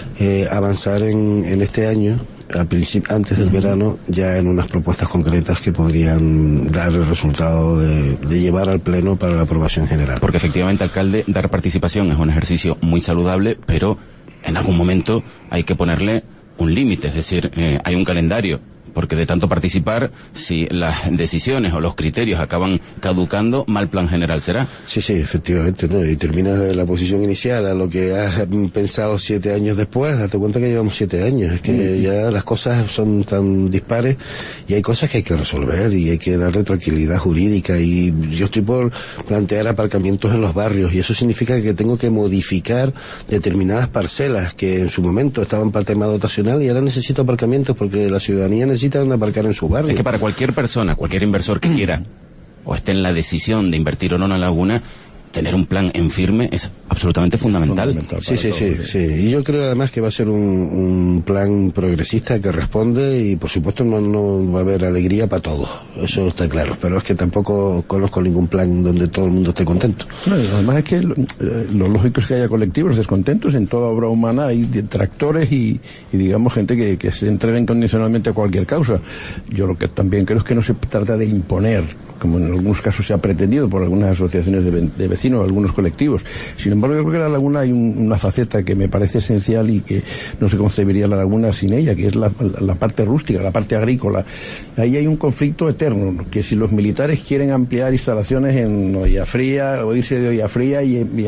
avanzar en este año, antes del verano, ya en unas propuestas concretas que podrían dar el resultado de llevar al pleno para la aprobación general. Porque efectivamente, alcalde, dar participación es un ejercicio muy saludable, pero en algún momento hay que ponerle un límite, es decir, hay un calendario. Porque de tanto participar, si las decisiones o los criterios acaban caducando, mal plan general será. Sí, efectivamente, ¿no? Y terminas de la posición inicial a lo que has pensado 7 años después, date cuenta que llevamos 7 años. Es que ya las cosas son tan dispares y hay cosas que hay que resolver y hay que darle tranquilidad jurídica. Y yo estoy por plantear aparcamientos en los barrios, y eso significa que tengo que modificar determinadas parcelas que en su momento estaban para tema dotacional y ahora necesito aparcamientos porque la ciudadanía necesitan aparcar en su barrio. Es que para cualquier persona, cualquier inversor que quiera o esté en la decisión de invertir o no en la laguna, tener un plan en firme es absolutamente fundamental. Sí. Y yo creo además que va a ser un plan progresista que responde, y por supuesto no va a haber alegría para todos, eso está claro, pero es que tampoco conozco ningún plan donde todo el mundo esté contento. No, además es que lo lógico es que haya colectivos descontentos. En toda obra humana hay detractores y digamos gente que se entrega incondicionalmente a cualquier causa. Yo lo que también creo es que no se trata de imponer, como en algunos casos se ha pretendido por algunas asociaciones de vecinos, algunos colectivos. Sin embargo, yo creo que en la laguna hay una faceta que me parece esencial y que no se concebiría la laguna sin ella, que es la parte rústica, la parte agrícola. Ahí hay un conflicto eterno, que si los militares quieren ampliar instalaciones en Ollafría, o irse de Ollafría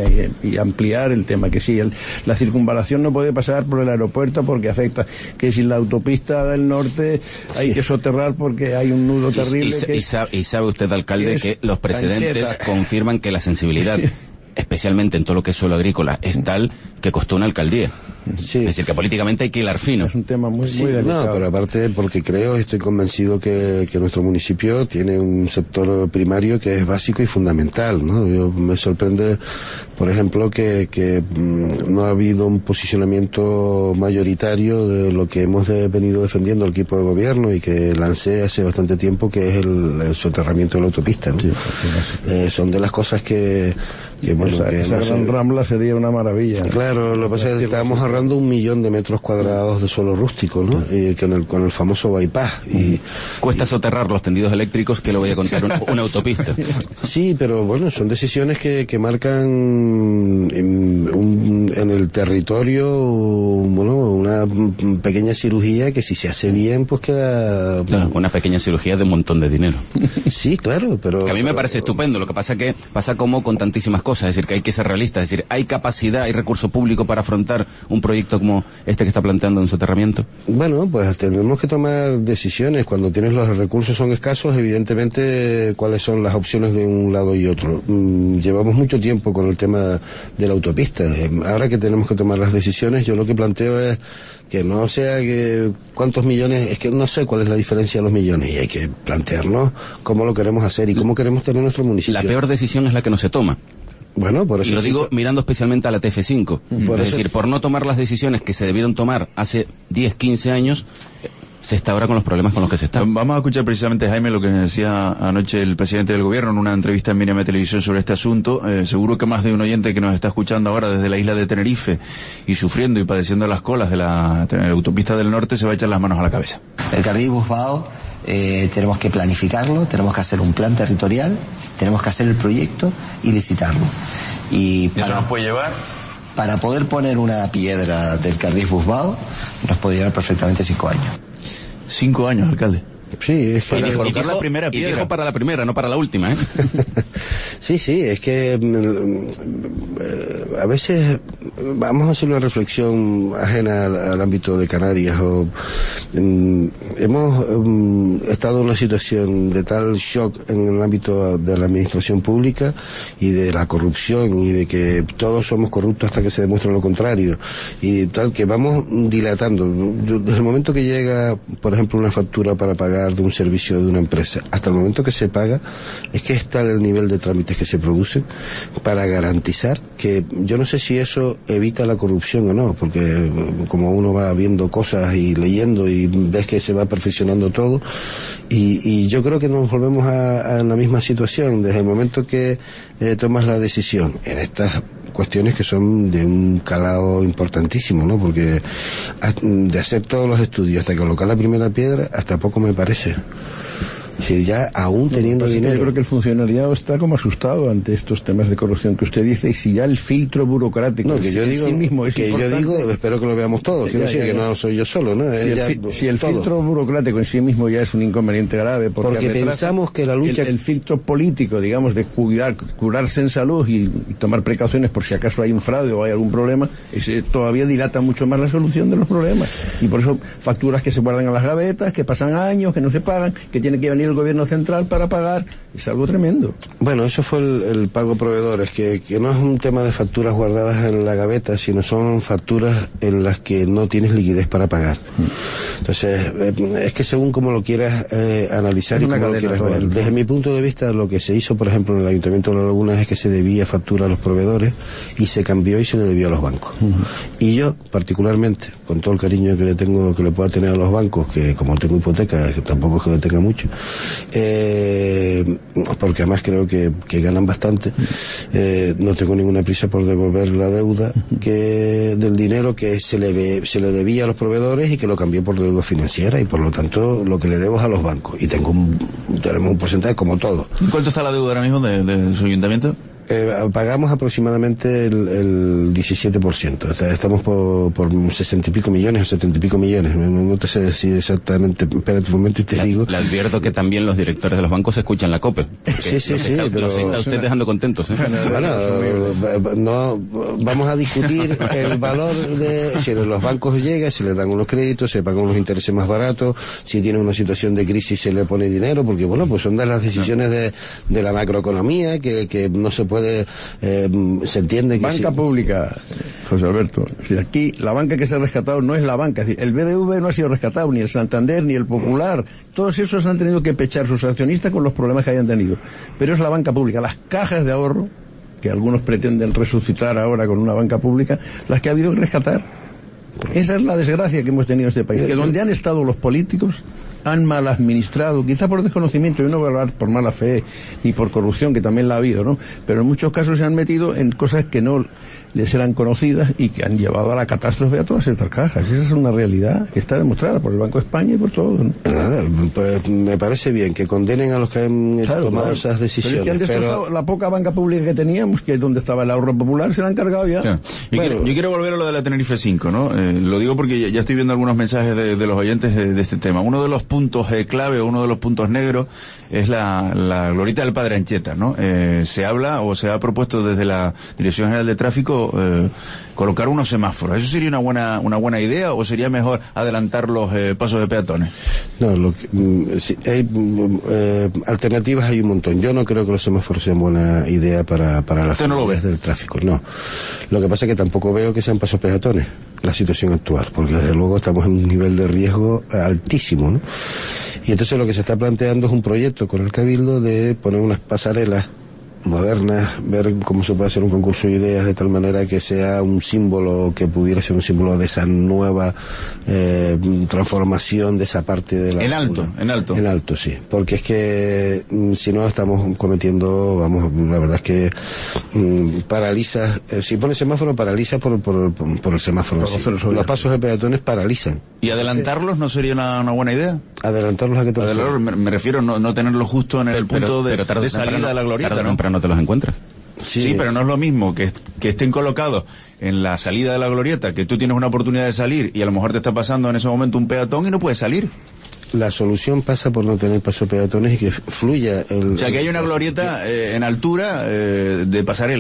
y ampliar el tema, que si la circunvalación no puede pasar por el aeropuerto porque afecta, que si la autopista del norte hay que soterrar porque hay un nudo terrible. Y sabe usted, alcalde, que los precedentes confirman que la sensibilidad, especialmente en todo lo que es suelo agrícola, es tal que costó una alcaldía. Sí. Es decir, que políticamente hay que hilar fino. Es un tema muy delicado. No, pero aparte porque creo y estoy convencido que nuestro municipio tiene un sector primario que es básico y fundamental, ¿no? Me sorprende, por ejemplo, que no ha habido un posicionamiento mayoritario de lo que hemos venido defendiendo el equipo de gobierno y que lancé hace bastante tiempo, que es el soterramiento de la autopista, ¿no? Sí, son de las cosas que esa gran rambla sería una maravilla. Claro, lo que pasa es que estábamos ahorrando 1 millón de metros cuadrados de suelo rústico, ¿no? Y con el famoso bypass. Cuesta soterrar los tendidos eléctricos, que le voy a contar, una autopista. Sí, pero bueno, son decisiones que marcan en el territorio, una pequeña cirugía que si se hace bien, pues queda... Claro, una pequeña cirugía de un montón de dinero. Sí, claro, pero... Que a mí me parece estupendo, lo que pasa que pasa como con tantísimas cosas, es decir, que hay que ser realista, es decir, hay capacidad, hay recurso público para afrontar un proyecto como este que está planteando un soterramiento. Bueno, pues tendremos que tomar decisiones. Cuando tienes los recursos son escasos, evidentemente, cuáles son las opciones de un lado y otro. Llevamos mucho tiempo con el tema de la autopista. Ahora que tenemos que tomar las decisiones, yo lo que planteo es que no sea que cuántos millones, es que no sé cuál es la diferencia de los millones, y hay que plantearnos cómo lo queremos hacer y cómo queremos tener nuestro municipio. La peor decisión es la que no se toma. Bueno, por eso y lo digo mirando especialmente a la TF5. Es decir, por no tomar las decisiones que se debieron tomar hace 10, 15 años, se está ahora con los problemas con los que se está. Vamos a escuchar precisamente, Jaime, lo que decía anoche el presidente del gobierno en una entrevista en Miriam Televisión sobre este asunto. Seguro que más de un oyente que nos está escuchando ahora desde la isla de Tenerife y sufriendo y padeciendo las colas de la autopista del norte se va a echar las manos a la cabeza. El Carril Busbao tenemos que planificarlo, tenemos que hacer un plan territorial, tenemos que hacer el proyecto y licitarlo. ¿Y eso nos puede llevar? Para poder poner una piedra del Carril Busbao nos puede llevar perfectamente 5 años. 5 años, alcalde. Sí, es que para colocar la primera piedra. Y dijo para la primera, no para la última, ¿eh? Sí, es que a veces vamos a hacer una reflexión ajena al ámbito de Canarias. Hemos estado en una situación de tal shock en el ámbito de la administración pública y de la corrupción y de que todos somos corruptos hasta que se demuestre lo contrario y tal, que vamos dilatando. Desde el momento que llega, por ejemplo, una factura para pagar de un servicio de una empresa, hasta el momento que se paga, es que está el nivel de trámites que se producen para garantizar que, yo no sé si eso evita la corrupción o no, porque como uno va viendo cosas y leyendo y ves que se va perfeccionando todo, y yo creo que nos volvemos a la misma situación desde el momento que tomas la decisión en estas cuestiones que son de un calado importantísimo, ¿no? Porque de hacer todos los estudios hasta colocar la primera piedra, hasta poco me parece. Si ya aún teniendo dinero. Yo creo que el funcionariado está como asustado ante estos temas de corrupción que usted dice, y si ya el filtro burocrático que yo digo, sí mismo es que importante, yo digo, espero que lo veamos todos, quiero decir que no soy yo solo, ¿no? Si el filtro burocrático en sí mismo ya es un inconveniente grave, porque pensamos que la lucha... El filtro político, digamos, de curarse en salud y tomar precauciones por si acaso hay un fraude o hay algún problema, ese todavía dilata mucho más la solución de los problemas. Y por eso facturas que se guardan en las gavetas, que pasan años, que no se pagan, que tiene que venir el gobierno central para pagar, es algo tremendo. Bueno, eso fue el pago proveedores, que no es un tema de facturas guardadas en la gaveta, sino son facturas en las que no tienes liquidez para pagar. Entonces, es que según como lo quieras analizar y como lo quieras ver. Desde mi punto de vista, lo que se hizo, por ejemplo, en el Ayuntamiento de La Laguna es que se debía factura a los proveedores y se cambió y se le debió a los bancos. Y yo, particularmente, con todo el cariño que le tengo, que le pueda tener a los bancos, que como tengo hipoteca, que tampoco es que le tenga mucho, porque además creo que ganan bastante, no tengo ninguna prisa por devolver la deuda del dinero que se le debía a los proveedores y que lo cambié por deuda financiera, y por lo tanto lo que le debo es a los bancos, y tenemos un porcentaje como todo. ¿Cuánto está la deuda ahora mismo de su ayuntamiento? Pagamos aproximadamente el 17%. Estamos por 60 y pico millones o 70 y pico millones. No te sé decir exactamente. Espérate un momento y te digo. Le advierto que también los directores de los bancos escuchan la COPE. Sí, pero los está usted dejando contentos, ¿eh? Bueno, no vamos a discutir el valor de si los bancos llegan, si le dan unos créditos, se pagan unos intereses más baratos, si tiene una situación de crisis se le pone dinero, porque bueno, pues son de las decisiones de la macroeconomía que no se puede. Se entiende que banca pública, José Alberto. Es decir, aquí la banca que se ha rescatado no es la banca. Es decir, el BBV no ha sido rescatado, ni el Santander, ni el Popular. Todos esos han tenido que pechar sus accionistas con los problemas que hayan tenido. Pero es la banca pública, las cajas de ahorro, que algunos pretenden resucitar ahora con una banca pública, las que ha habido que rescatar. Esa es la desgracia que hemos tenido en este país. Que donde han estado los políticos han mal administrado, quizá por desconocimiento, yo no voy a hablar por mala fe ni por corrupción, que también la ha habido, ¿no? Pero en muchos casos se han metido en cosas que no les eran conocidas y que han llevado a la catástrofe a todas estas cajas. Esa es una realidad que está demostrada por el Banco de España y por todo, ¿no? Nada, pues me parece bien que condenen a los que han tomado esas decisiones. Pero es que han destrozado la poca banca pública que teníamos, que es donde estaba el ahorro popular, se la han cargado ya. Claro. Yo quiero volver a lo de la Tenerife 5, ¿no? Lo digo porque ya estoy viendo algunos mensajes de los oyentes de este tema. Uno de los puntos clave, o uno de los puntos negros, es la glorieta del Padre Anchieta, ¿no? Se habla o se ha propuesto desde la Dirección General de Tráfico colocar unos semáforos. ¿Eso sería una buena idea o sería mejor adelantar los pasos de peatones? No, hay alternativas, hay un montón. Yo no creo que los semáforos sean buena idea para las fluidez del tráfico, no. Lo que pasa es que tampoco veo que sean pasos peatones la situación actual, porque desde luego estamos en un nivel de riesgo altísimo, ¿no? Y entonces lo que se está planteando es un proyecto con el Cabildo de poner unas pasarelas modernas, ver cómo se puede hacer un concurso de ideas de tal manera que sea un símbolo, que pudiera ser un símbolo de esa nueva transformación de esa parte de la... En alto, sí, porque es que si no estamos cometiendo, vamos, la verdad es que paraliza, si pones semáforo paraliza por el semáforo, los pasos de peatones paralizan. ¿Y adelantarlos no sería una buena idea? ¿Adelantarlos a qué te refieres? Me refiero no tenerlos justo en el punto de salida de la glorieta, ¿no? No te los encuentras. Sí, pero no es lo mismo que estén colocados en la salida de la glorieta, que tú tienes una oportunidad de salir y a lo mejor te está pasando en ese momento un peatón y no puedes salir. La solución pasa por no tener paso peatones y que fluya o sea, que hay una glorieta en altura de pasarela.